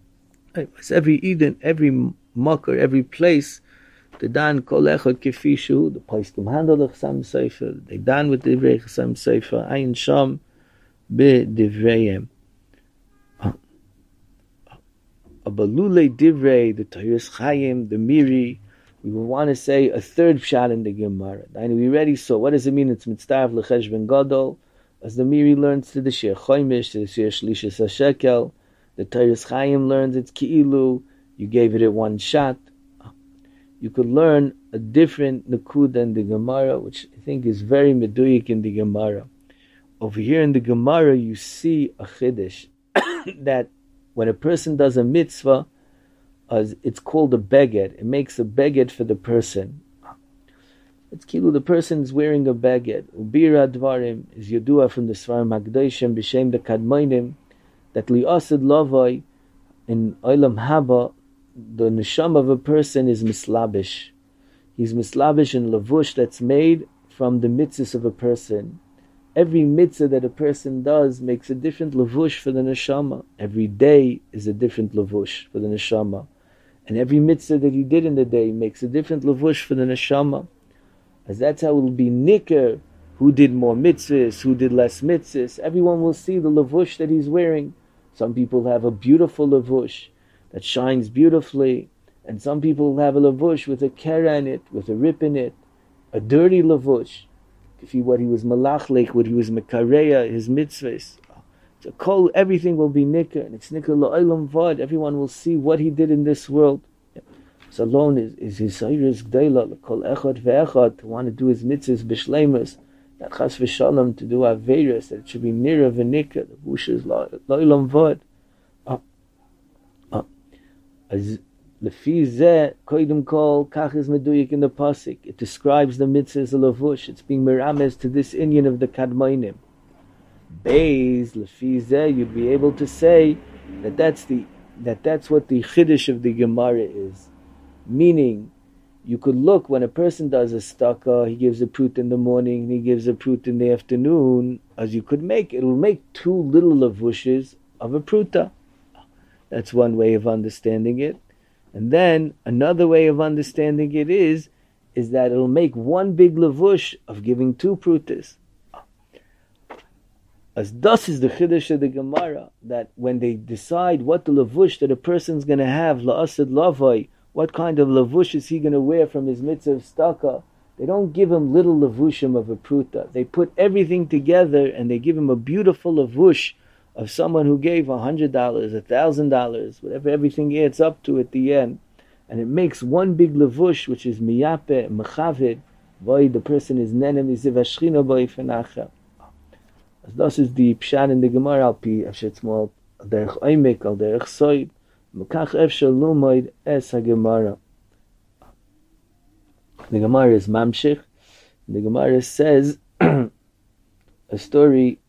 Every Eden, every mocker, every place, they dan kol echad kefi shu, the place to handle the Chasam Sefer, they dan with the divrei Chasam Sefer, ayin sham be divrayim. Abalule divrei, the Teiras Chaim, the Miri, we would want to say a third pshat in the Gemara. And we already saw, what does it mean? It's mitzvah l'cheshbon gadol, as the Miri learns to the Shir Choimish, to the Shir Shlishis HaShekel. The Teiras Chaim learns it's ki'ilu, you gave it at one shot. You could learn a different nakuda in the Gemara, which I think is very meduyik in the Gemara. Over here in the Gemara, you see a chiddush that when a person does a mitzvah, uh, it's called a beged. It makes a beged for the person. It's ki'ilu, the person is wearing a beged. Ubira dvarim is yodua from the Svarim Hagdoshim b'shem the Kadmonim, that li'asid lavai in olam haba, the neshama of a person is mislabish. He's mislabish in lavush that's made from the mitzvahs of a person. Every mitzvah that a person does makes a different lavush for the neshama. Every day is a different lavush for the neshama. And every mitzvah that he did in the day makes a different lavush for the neshama. As that's how it will be nicker, who did more mitzvahs, who did less mitzvahs. Everyone will see the lavush that he's wearing. Some people have a beautiful lavush that shines beautifully, and some people have a lavush with a kera in it, with a rip in it, a dirty lavush. If he what he was malachlik, what he was mekareya, his mitzvahs. So kol, everything will be nicker, and it's nicker la'olam vad. Everyone will see what he did in this world. So alone is, is his sayris gdeila, kol echad ve'echad, to want to do his mitzvahs b'shleimus, not chas v'shalom to do averis, that it should be nira v'nika, the bush is la'olam vad. As lefi zeh koidem kol kach is meduyik in the pasuk. It describes the mitzvahs of lavush. It's being merames to this inyan of the kadmonim. Beis lefi zeh, you'd be able to say that that's the that that's what the chiddush of the Gemara is. Meaning, you could look when a person does a staka, he gives a prut in the morning, and he gives a prut in the afternoon, as you could make, it will make two little lavushes of a pruta. That's one way of understanding it. And then another way of understanding it is, is that it'll make one big lavush of giving two prutas. As thus is the chiddush of the Gemara, that when they decide what the lavush that a person's going to have, la'asad lavai, what kind of lavush is he going to wear from his mitzvah of staka, they don't give him little lavushim of a pruta. They put everything together and they give him a beautiful lavush of someone who gave a hundred dollars, a thousand dollars, whatever everything adds up to at the end. And it makes one big lavush, which is miyape, mechavid, boy, the person is nenem, is ivashchina boy fenacha. As thus is the pshan in the Gemara, al pi, ashetzmol, al derech oimek, al derech soid, mekach efshel lumoid es ha-Gemara. The Gemara is mamshich. The Gemara says a story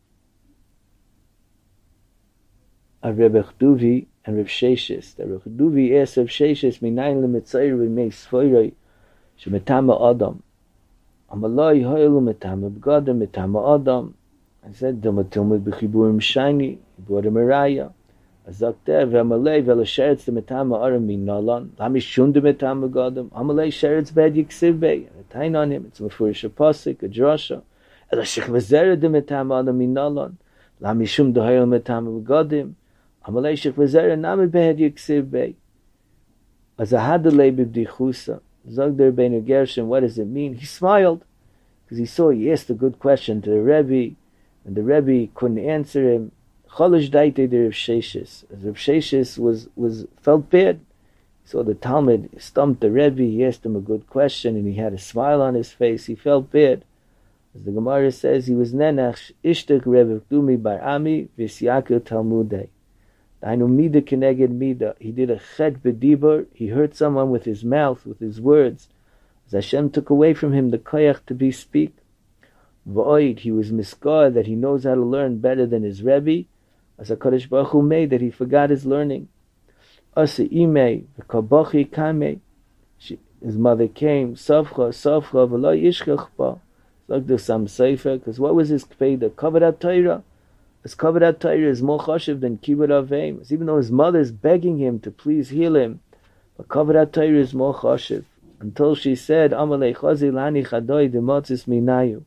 of Rebbe Chduvi and Reb Sheshes. The Rebbe Chduvi asked Reb Sheshes, minayin lemetzayir v'mei sfoiroi, shemetama adam. Amalai hoilu metama b'gadam, metama adam. I said, Dama Tilmud b'chiburim shani, he brought a Mariah. Azakter v'amalei v'lasheretz the metama aram min nalan, lamishun the metama b'gadam, amalei sheretz bed yiksiv bey. And a tain on him, it's a mefurish a pasik, a drasha. Elashich v'zeret the metama adam min nalan, lamishum the hayel metama b'gadim, amalei shich v'zeret nami bed yiksiv bey. As a hadalei b'bdichusa, Zagder Beinu Gershon, what does it mean? He smiled, because he saw, he asked a good question to the Rebbe, and the Rebbe couldn't answer him. Cholish daite de Rav Sheshes. As Rav Sheshes was, was, felt bad. He saw the Talmud stumped the Rebbe, he asked him a good question, and he had a smile on his face, he felt bad. As the Gemara says, he was nenach, ishtek Rebbe Dumi bar Ami, v'siakil Talmudei. Dainu mida keneged mida. He did a chet b'dibur, he hurt someone with his mouth, with his words. As Hashem took away from him the koyach to be speak. V'oid, he was miskar that he knows how to learn better than his Rebbe. As HaKadosh Baruch Hu made that he forgot his learning. Asa imei, v'kabachi kamei. His mother came, savcha, savcha, v'lo yishkach ba. Like the Sam Sefer, because what was his kpeda? Kavod Torah. His Kavod Torah is more chashiv than Kibud Avim. Even though his mother is begging him to please heal him, but Kavod Torah is more chashiv. Until she said, Amalei chazi lani chadoi demotzis minayu.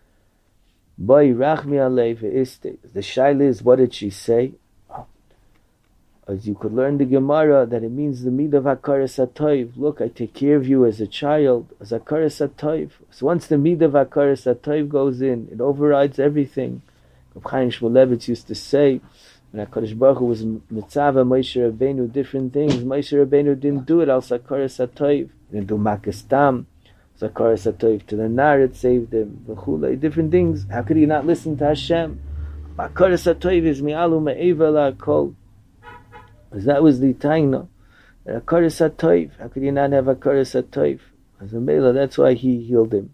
Boi rachmi alei ve'iste. The shaila is, what did she say? As you could learn the Gemara, that it means the midah of hakaras hatoiv. Look, I take care of you as a child, as hakaras hatoiv. So once the midah of hakaras hatoiv goes in, it overrides everything. Rav Chaim Shmulevitz used to say, when HaKadosh Baruch Hu was mitzvah Moshe Rabbeinu different things, Moshe Rabbeinu didn't do it al hakaras hatoiv. He didn't do makastam, al hakaras hatoiv to the nar, it saved him. V'chulei, different things. How could he not listen to Hashem? Hakaras hatoiv is mi'alu me'eva la'akol. Because that was the taina. Hakaras hatoiv. How could you not have hakaras hatoiv? As a mela, that's why he healed him.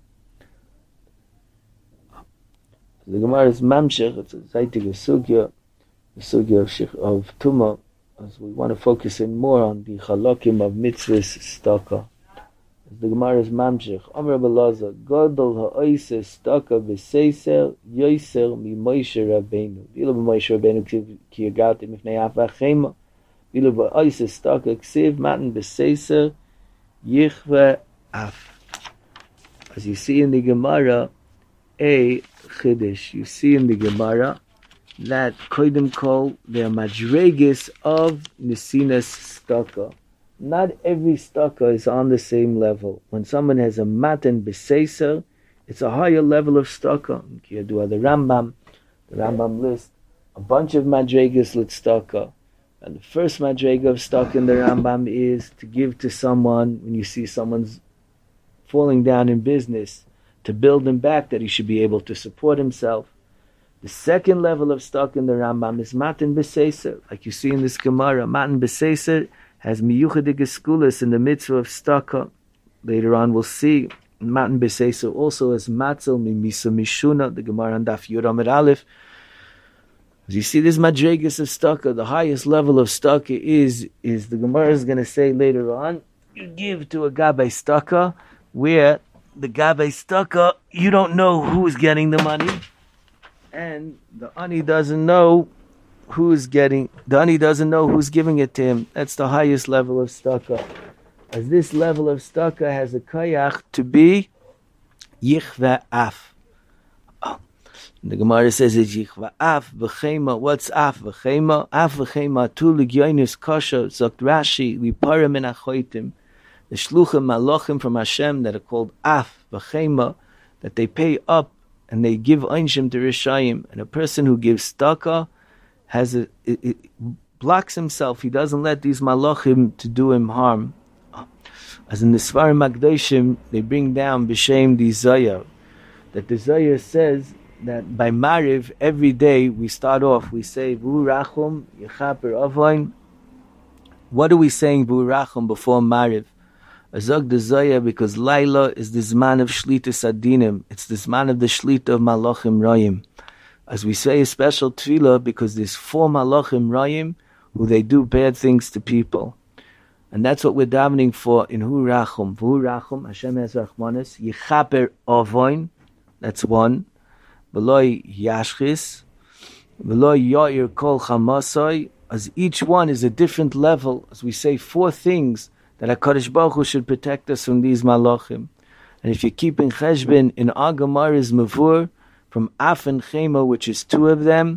The Gemara is mamshech. It's a zaytig of sugya, the sugya of, shich, of tuma. As we want to focus in more on the chalakim of mitzvahs staka. As the Gemara is mamshech. Amar Belaza, Gadol ha'oise staka b'seiser yoiser mi Moshe Rabbeinu. V'ilo b'Moshe Rabbeinu ki yagati mifnei avachema. V'ilo b'oise staka ksiv matan b'seiser yichve af. As you see in the Gemara, a chiddush. You see in the Gemara that koydem kol they are madregis of nesinas staka. Not every staka is on the same level. When someone has a matan b'seiser, it's a higher level of staka. You do the Rambam, the Rambam list a bunch of madregis lit staka. And the first madrega of staka in the Rambam is to give to someone when you see someone's falling down in business, to build him back, that he should be able to support himself. The second level of stock in the Rambam is matan b'seiser, like you see in this Gemara. Matan b'seiser has miyuchadik eskulas in the mitzvah of staka. Later on we'll see matan b'seiser also has matzel mimisa mishuna. The Gemara on Daf Yud Amud Aleph. As you see, this madregas of staka, the highest level of staka is, is the Gemara is going to say later on, you give to a gabay staka, where the gabay staka, you don't know who's getting the money, and the ani doesn't know who's getting, the ani doesn't know who's giving it to him. That's the highest level of staka. As this level of staka has a koyach to be yichva af. Oh. The Gemara says it's yichva af v'chema. What's af v'chema? Af v'chema tu l'gyoinus kosher. Zokt Rashi lipara min achoitim. The shluchim malachim from Hashem that are called af v'chema, that they pay up and they give einshim to Rishayim. And a person who gives staka has a, it, it blocks himself. He doesn't let these malachim to do him harm. As in the Svarim Magdoshim, they bring down b'shem the Zayah, that the Zayah says that by Mariv, every day we start off, we say, V'u Rachum, Yechaper Avoin. What are we saying, V'u Rachum, before Mariv? Azog the Zayah, because Laila is the Zman of Shlitus Adinim. It's the Zman of the Shlita of Malachim Rayim. As we say a special tefillah, because there's four Malachim Rayim, who they do bad things to people. And that's what we're davening for in Hu Rachum. Hu Rachum, Hashem has Rachmanis. Yechaper Avoin, that's one. V'loi Yashchis. V'loi Yair Kol Chamasai. As each one is a different level. As we say, four things that HaKadosh Baruch Hu should protect us from these malachim. And if you're keeping cheshbon in Agamar is Mavur, from Af and Chema, which is two of them,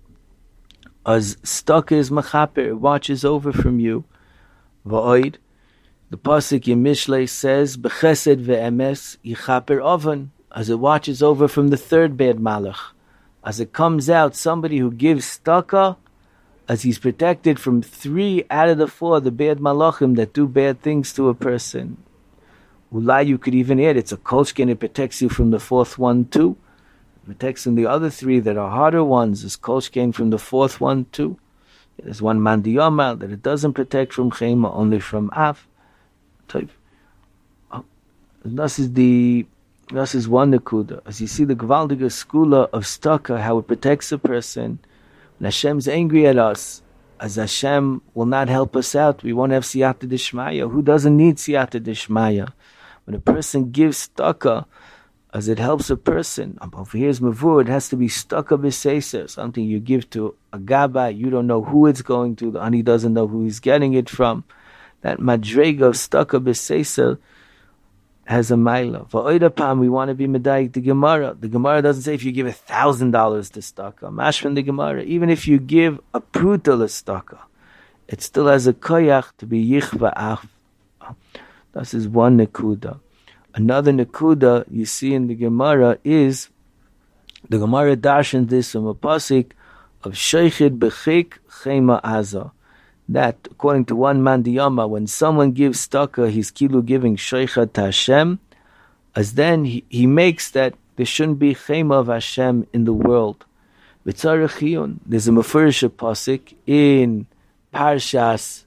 as Staka is Machaper, it watches over from you. Va'oid, the pasuk in Mishlei says, "B'chesed ve'emes yichaper oven," as it watches over from the third bad malach. As it comes out, somebody who gives staka, as he's protected from three out of the four, the bad malachim that do bad things to a person. Ulai, you could even add, it's a kolshkin, it protects you from the fourth one too. It protects from the other three that are harder ones, is kolshkin from the fourth one too. There's one mandiyama that it doesn't protect from chema, only from af. Type. Oh. This is the, this is one nekuda. As you see the Gvaldiga skula of staka, how it protects a person. When Hashem's angry at us, as Hashem will not help us out, we won't have siyata dishmaya. Who doesn't need siyata dishmaya? When a person gives staka, as it helps a person, over here's mavur, it has to be stuck up his seser, something you give to a gaba, you don't know who it's going to, the ani doesn't know who he's getting it from. That madrega of stuck up his seser has a maila. For oidapam, we want to be medayik the Gemara. The Gemara doesn't say if you give a thousand dollars to staka. Mashman the Gemara, even if you give a pruta to staka, it still has a koyach to be yichva af. This is one nekuda. Another nekuda you see in the Gemara is, the Gemara darshans this from a pasuk of Sheichid Bechik Chema Aza. That, according to one man diyama, when someone gives staka, he's kilu giving Sheichad to Hashem, as then he, he makes that there shouldn't be Chema of Hashem in the world. There's a Mefurish pasuk in Parshas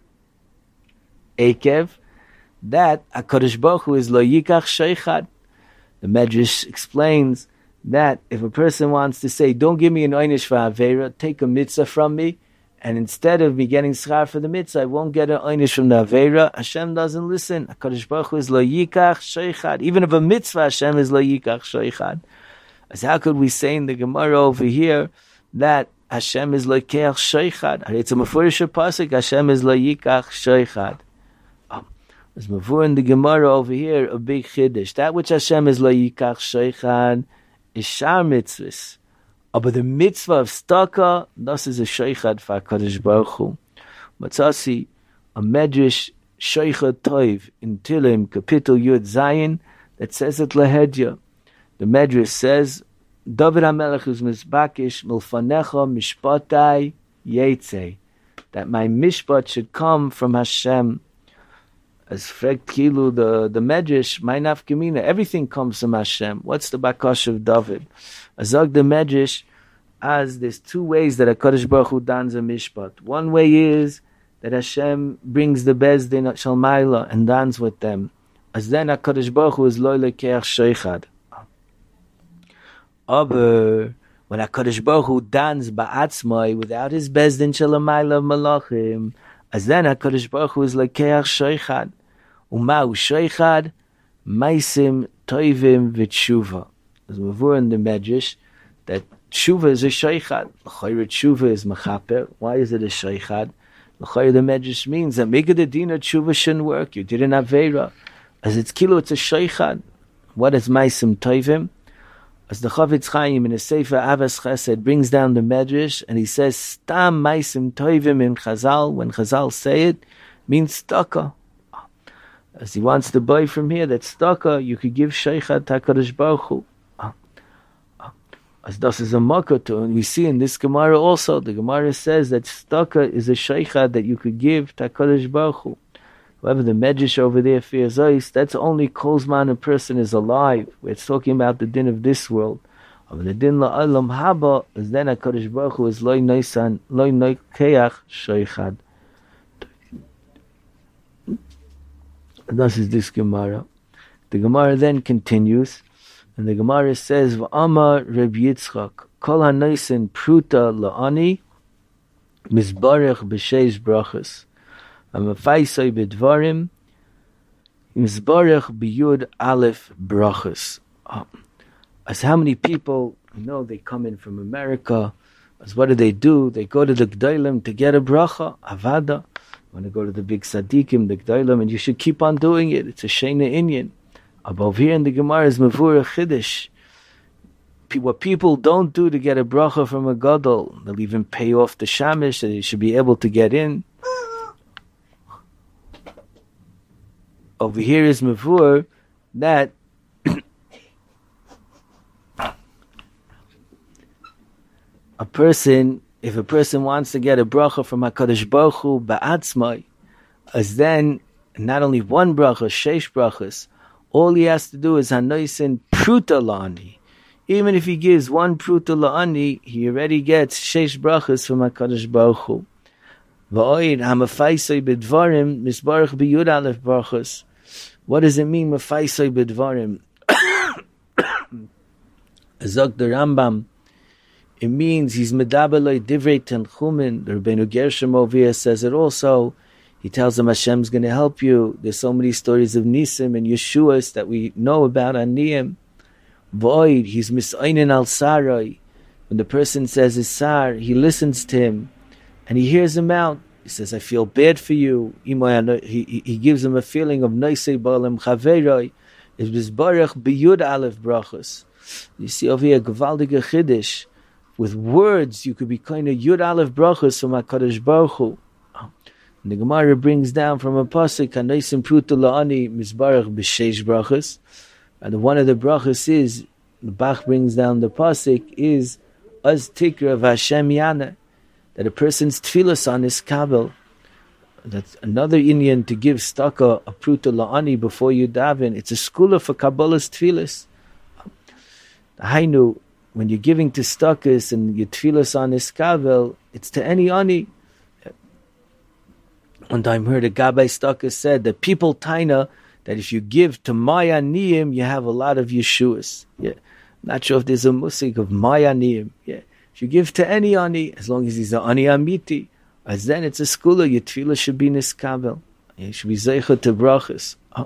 Ekev, that HaKadosh Baruch Hu is lo yikach sheichad. The Medrash explains that if a person wants to say, don't give me an einish for Aveira, take a mitzvah from me, and instead of me getting schar for the mitzvah, I won't get an einish from the Aveira, Hashem doesn't listen. HaKadosh Baruch Hu is lo yikach sheichad. Even if a mitzvah, Hashem is lo yikach sheichad. As how could we say in the Gemara over here that Hashem is lo yikach sheichad? It's a mefurish pasuk, Hashem is lo yikach sheichad. As Mavur in the Gemara over here, a big chiddush. That which Hashem is lo yikach sheichad is shar mitzvahs. But the mitzvah of staka, this is a sheichad for HaKadosh Baruch Hu. Matzasi, a medrash sheichad toiv in Tilim, Kapitel Yud Zayin, that says it lahedya. The medrash says, David HaMelech is mizbakish milfanecha mishpatai yetzei. That my mishpat should come from Hashem. As fragt Kilu, the, the Medrash, my nafkamina, everything comes from Hashem. What's the bakash of David? Azog the Medrash, as there's two ways that HaKadosh Baruch Hu dans a mishpat. One way is that Hashem brings the bezdin at Shalmaila and dance with them. As then HaKadosh Baruch Hu is lo lekeach sheichad. Aber when HaKadosh Baruch Hu dans ba'atzmai without his bezdin shalamayla malachim, as then HaKadosh Baruch Hu is like keach shoichad. Umau shoichad, maisim, toivim, v'tshuva. As we're in the Medrash, that tshuva is a shoichad. L'chayr tshuva is mechaper. Why is it a shoichad? L'chayr the Medrash means that make it a din of tshuva shouldn't work. You did an aveira. As it's kilo, it's a shoichad. What is maisim, toivim? As the Chavetz Chaim in his Sefer Avas Chesed brings down the Medrash, and he says, Stam Maisim Toivim in Chazal, when Chazal say it, means tzedakah. As he wants to buy from here, that tzedakah, you could give Sheichat HaKadosh Baruch Hu. As das is a makoto, and we see in this Gemara also, the Gemara says that tzedakah is a Sheichat that you could give to HaKadosh Baruch Hu. However, the Medrash over there, Fiyazais, that's only Kozman a person is alive. We're talking about the din of this world. Of the din la'alam haba, is then HaKadosh Baruch Hu is loy noisan, loy noikeach shoichad. This is this Gemara. The Gemara then continues, and the Gemara says, V'amar Reb Yitzchak, kol ha'noisen pruta la'ani, mizbarech b'sheish brachas. Amafaisai bedvarim Mizbarech biyud aleph brachas. As how many people, you know, they come in from America, as what do they do? They go to the G'daylim to get a bracha, avada. When they go to the big Sadiqim, the G'daylim, and you should keep on doing it. It's a Sheina Inyan. Above here in the Gemara is Mavura Chiddush. What people don't do to get a bracha from a Gadol, they'll even pay off the Shamish, so they should be able to get in. Over here is Mavur that a person, if a person wants to get a bracha from HaKadosh Baruch Hu ba'atzmai, as then not only one bracha, sheish brachas, all he has to do is hanoisen pruta la'ani. Even if he gives one pruta la'ani, he already gets sheish brachas from HaKadosh Baruch Hu. V'oid hamafaisoi bedvarim misbarach biyud aleph brachas. What does it mean, mafaisoi bedvarim? Azok the Rambam, it means he's medabeloi divrei tenchumin. The Rebbeinu Gershom over here says it also. He tells him Hashem's going to help you. There's so many stories of Nisim and Yeshuas that we know about Aniyim. Void, he's misainin al sarai. When the person says his sar, he listens to him and he hears him out. He says, I feel bad for you. He, he, he gives him a feeling of Noisei Ba'alam Chaveroi. It's Bizbarach Biyud Aleph Brachos. You see over here, Gavaldige Chiddush. With words, you could be kind of Yud Aleph Brachos from HaKadosh Baruch Hu. And the Gemara brings down from a pasuk, Hanoisim Pruta La'ani Mizbarach B'Sheish Brachos. And one of the brachos is, the Bach brings down the pasuk, is Az Tikra V'Hashem Yana. That a person's tefillas on his kabel. That's another Indian to give staka a pruta la'ani before you daven. It's a skula for Kabbalah's tefillas. Hainu, when you're giving to stakas and your tefillas on his kabel, it's to any ani. One time I heard a Gabbai Staka said that people taina that if you give to my aniyim, you have a lot of Yeshuas. Yeah, not sure if there's a musik of my aniyim. Yeah. If you give to any ani, as long as he's an ani amiti, as then it's a skula, your tefillah should be niskabel. You should be zeicha to brachas. Oh.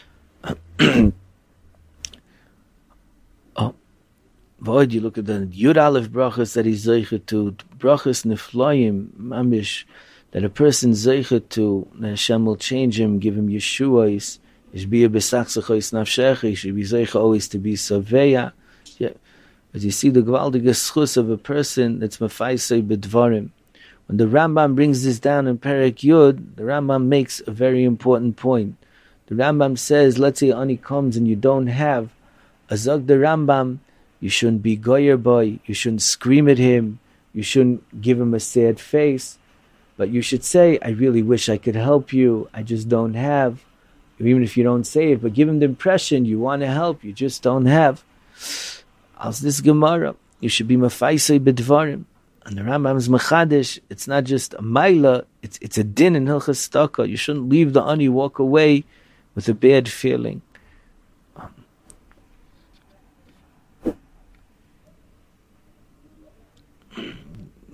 oh. Void, you look at the Yud Aleph brachas that he's zeicha to, brachas neflayim, mamish, that a person zeicha to, that Hashem will change him, give him Yeshua, he should be a besachsachos nafshecha, he should be zeicha always to be saveya. Yeah. As you see the gewaldige schus of a person that's mafaisei bedvarim. When the Rambam brings this down in Perek Yud, the Rambam makes a very important point. The Rambam says, let's say ani comes and you don't have, azog the Rambam, you shouldn't be goyer boy, you shouldn't scream at him, you shouldn't give him a sad face, but you should say, I really wish I could help you, I just don't have. Even if you don't say it, but give him the impression you want to help, you just don't have. As this Gemara, you should be mafaisei bedvarim. And the Rambam's machadish, it's not just a maila, it's it's a din in Hilchas Staka. You shouldn't leave the ani, walk away with a bad feeling. Um,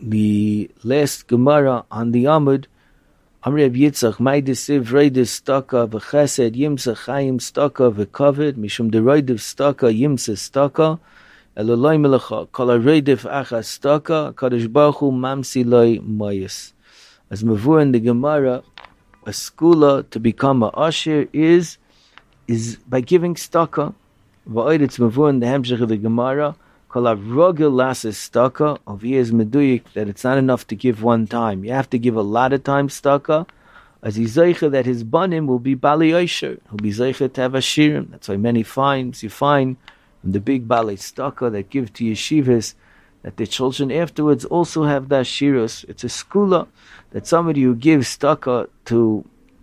the last Gemara on the Amud, Amri Reb Yitzchak, my desiv roidiv staka v'chesed yimsa chayim staka v'kovid mishum de roidiv staka yimsa staka eloloi melacha kol roidiv achas staka kadosh baruch hu mamsi loi moyes. As mavur in the Gemara, a skula to become a asher is is by giving staka. Va'od it's mavur in the hemshech of the Gemara. Over here is meduyik that it's not enough to give one time. You have to give a lot of times staka. As he's zeicha that his banim will be bali yosher. He'll be zeicha to have a shirim. That's why many finds you find from the big bali staka that give to yeshivas that the children afterwards also have that shirus. It's a skula that somebody who gives staka to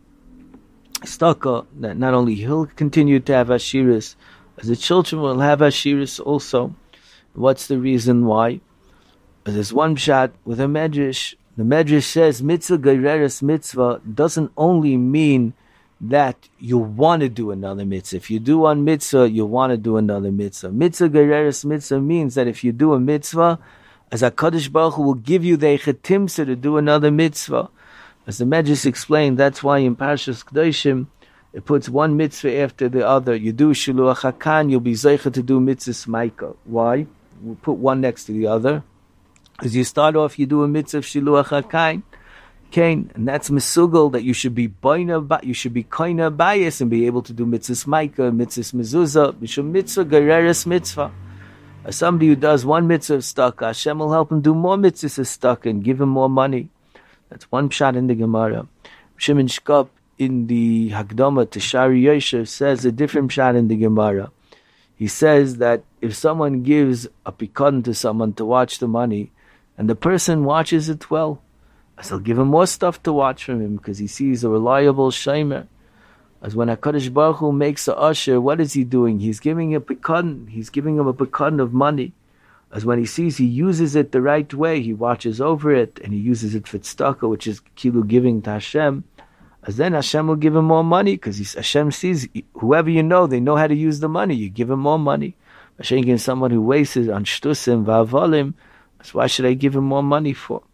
staka that not only he'll continue to have ashiris, as the children will have ashiris also. What's the reason why? There's one shot with a medrash. The medrash says mitzvah geireres mitzvah doesn't only mean that you want to do another mitzvah. If you do one mitzvah, you want to do another mitzvah. Mitzvah geireres mitzvah means that if you do a mitzvah, as HaKadosh Baruch Hu will give you the chetimsa to do another mitzvah. As the medrash explained, that's why in Parshas Kedoshim it puts one mitzvah after the other. You do shiluach hakan, you'll be zeicha to do mitzvah smaika. Why? We'll put one next to the other. As you start off, you do a mitzvah shiluach hakain, kain, and that's mesugal that you should be boina, you should be koina bias and be able to do mitzvah smaika, mitzvah mezuzah, mishum mitzvah gereres mitzvah. As somebody who does one mitzvah stuck, Hashem will help him do more mitzvahs stuck and give him more money. That's one pshat in the Gemara. Shimon Shkop in the Hakdama to Shari Yoshev says a different pshat in the Gemara. He says that if someone gives a pikadon to someone to watch the money, and the person watches it well, as he'll give him more stuff to watch from him because he sees a reliable shamer. As when HaKadosh Baruch Hu makes a usher, what is he doing? He's giving a pikadon. He's giving him a pikadon of money. As when he sees he uses it the right way, he watches over it and he uses it for tzedakah, which is kilu giving to Hashem. As then Hashem will give him more money because Hashem sees whoever you know, they know how to use the money. You give him more money. Mashenkin, someone who wastes on shtusim va'avalim, so why should I give him more money for?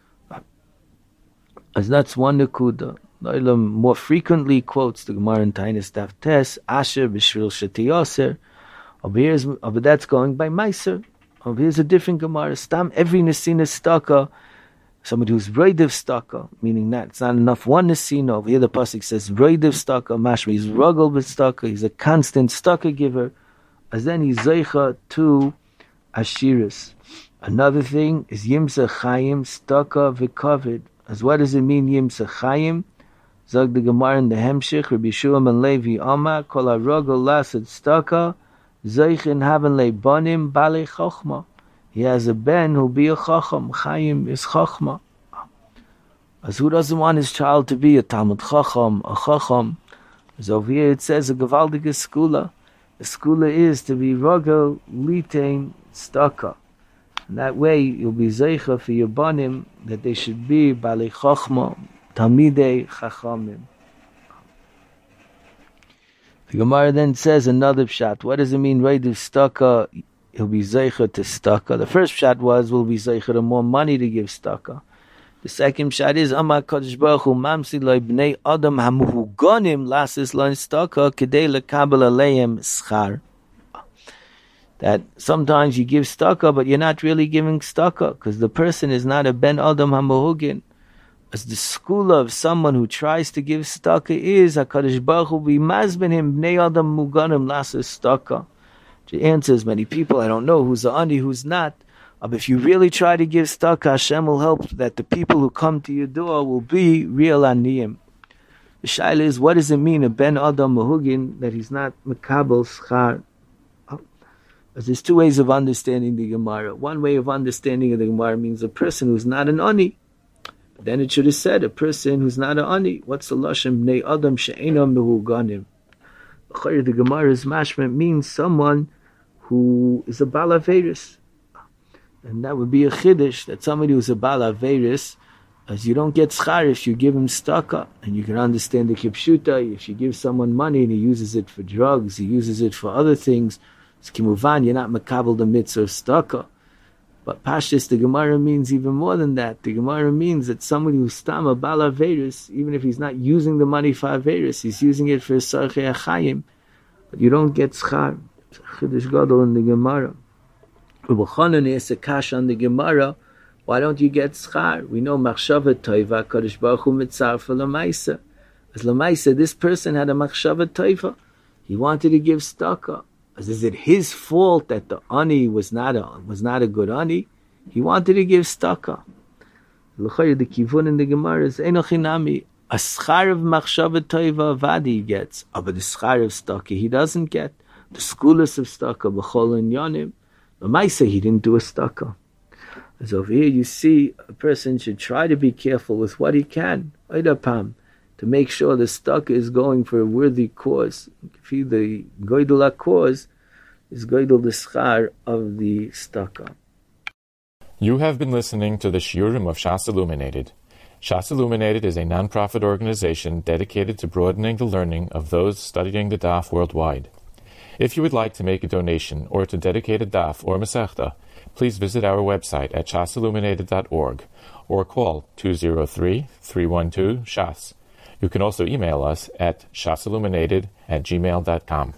As that's one nekuda. Noilam more frequently quotes the Gemara in Tainis Daf Tes, Asher b'shvil shetiyoser. Over here's, but that's going by Meiser. Over here's a different Gemara. Stam every nesina staka. Somebody who's roidiv staka, meaning that it's not enough one nesina. Over here the pasuk says roidiv staka, mashma, he's ruggled with staka, he's a constant staka giver. As then he's zeicha to ashiris. Another thing is yimsa chayim staka v'kovid. As what does it mean yimsa chayim? Zog the Gemara in the Hemshich, Rabbi Shulam and Levi Amar, Kol HaRogel Lasad Staka, Zeichin Haven Le Banim Bale Chochma. He has a ben who'll be a Chacham. Chaim is Chachma. As who doesn't want his child to be a Talmud Chacham, a Chacham? As over here it says a Gevaldige Skula. The Skula is to be Rogel Litain Staka. And that way you'll be Zeicha for your Banim, that they should be Bale Chochma. Talmidei Chachamim. The Gemara then says another pshat. What does it mean? Reidiv staka, he'll be zeicha to staka. The first pshat was, will be zeicha to more money to give staka. The second pshat is, Amar Kadosh Baruch Hu mamsi loy bnei adam hamuhuganim lasis loy staka kedei lekabel aleim schar. That sometimes you give staka, but you're not really giving staka because the person is not a ben adam hamuhugin. As the school of someone who tries to give staka is, HaKadosh Baruch Hu be mazben him bnei adam muganim lasses staka. She answers many people, I don't know who's a ani, who's not. But if you really try to give staka, Hashem will help that the people who come to your door will be real aniyim. The shaila is, what does it mean, a ben adam muhugin, that he's not mekabel schar? As there's two ways of understanding the Gemara. One way of understanding of the Gemara means a person who's not an ani. Then it should have said a person who's not an ani. What's the lashon bnei adam she'enam mehuganim? The Gemara's mashma means someone who is a bal averis, and that would be a chiddush that somebody who's a bal averis, as you don't get schar if you give him staka, and you can understand the kipshuta. If you give someone money and he uses it for drugs, he uses it for other things, it's kimuvan, you're not makabel the mitzvah of staka. But Pashtus, the Gemara means even more than that. The Gemara means that somebody who's stam a bal averis, even if he's not using the money for averis, he's using it for sarchei achayim, but you don't get schar. It's a chiddush gadol in the Gemara. Rabbi Chanan is a kash on the Gemara. Why don't you get schar? We know machshava toiva, Kadosh Baruch Hu mitzar for lamaisa. As lamaisa, this person had a machshava toiva. He wanted to give tzedakah. As is it his fault that the ani was not a was not a good ani? He wanted to give tzedakah. The kivun in the Gemara is enochinami. A schar of machshava toiva vadi gets, but the schar of tzedakah he doesn't get. The skulas of tzedakah b'chol inyanim. Lamaisa, he didn't do a tzedakah. As over here you see, a person should try to be careful with what he can. Oidapam. To make sure the tzedakah is going for a worthy cause. If the goydel cause is goydel the schar of the tzedakah. You have been listening to the Shiurim of Shas Illuminated. Shas Illuminated is a non-profit organization dedicated to broadening the learning of those studying the daf worldwide. If you would like to make a donation or to dedicate a daf or masechta, please visit our website at shas illuminated dot org or call two zero three, three one two, S H A S. You can also email us at shasilluminated at gmail dot com.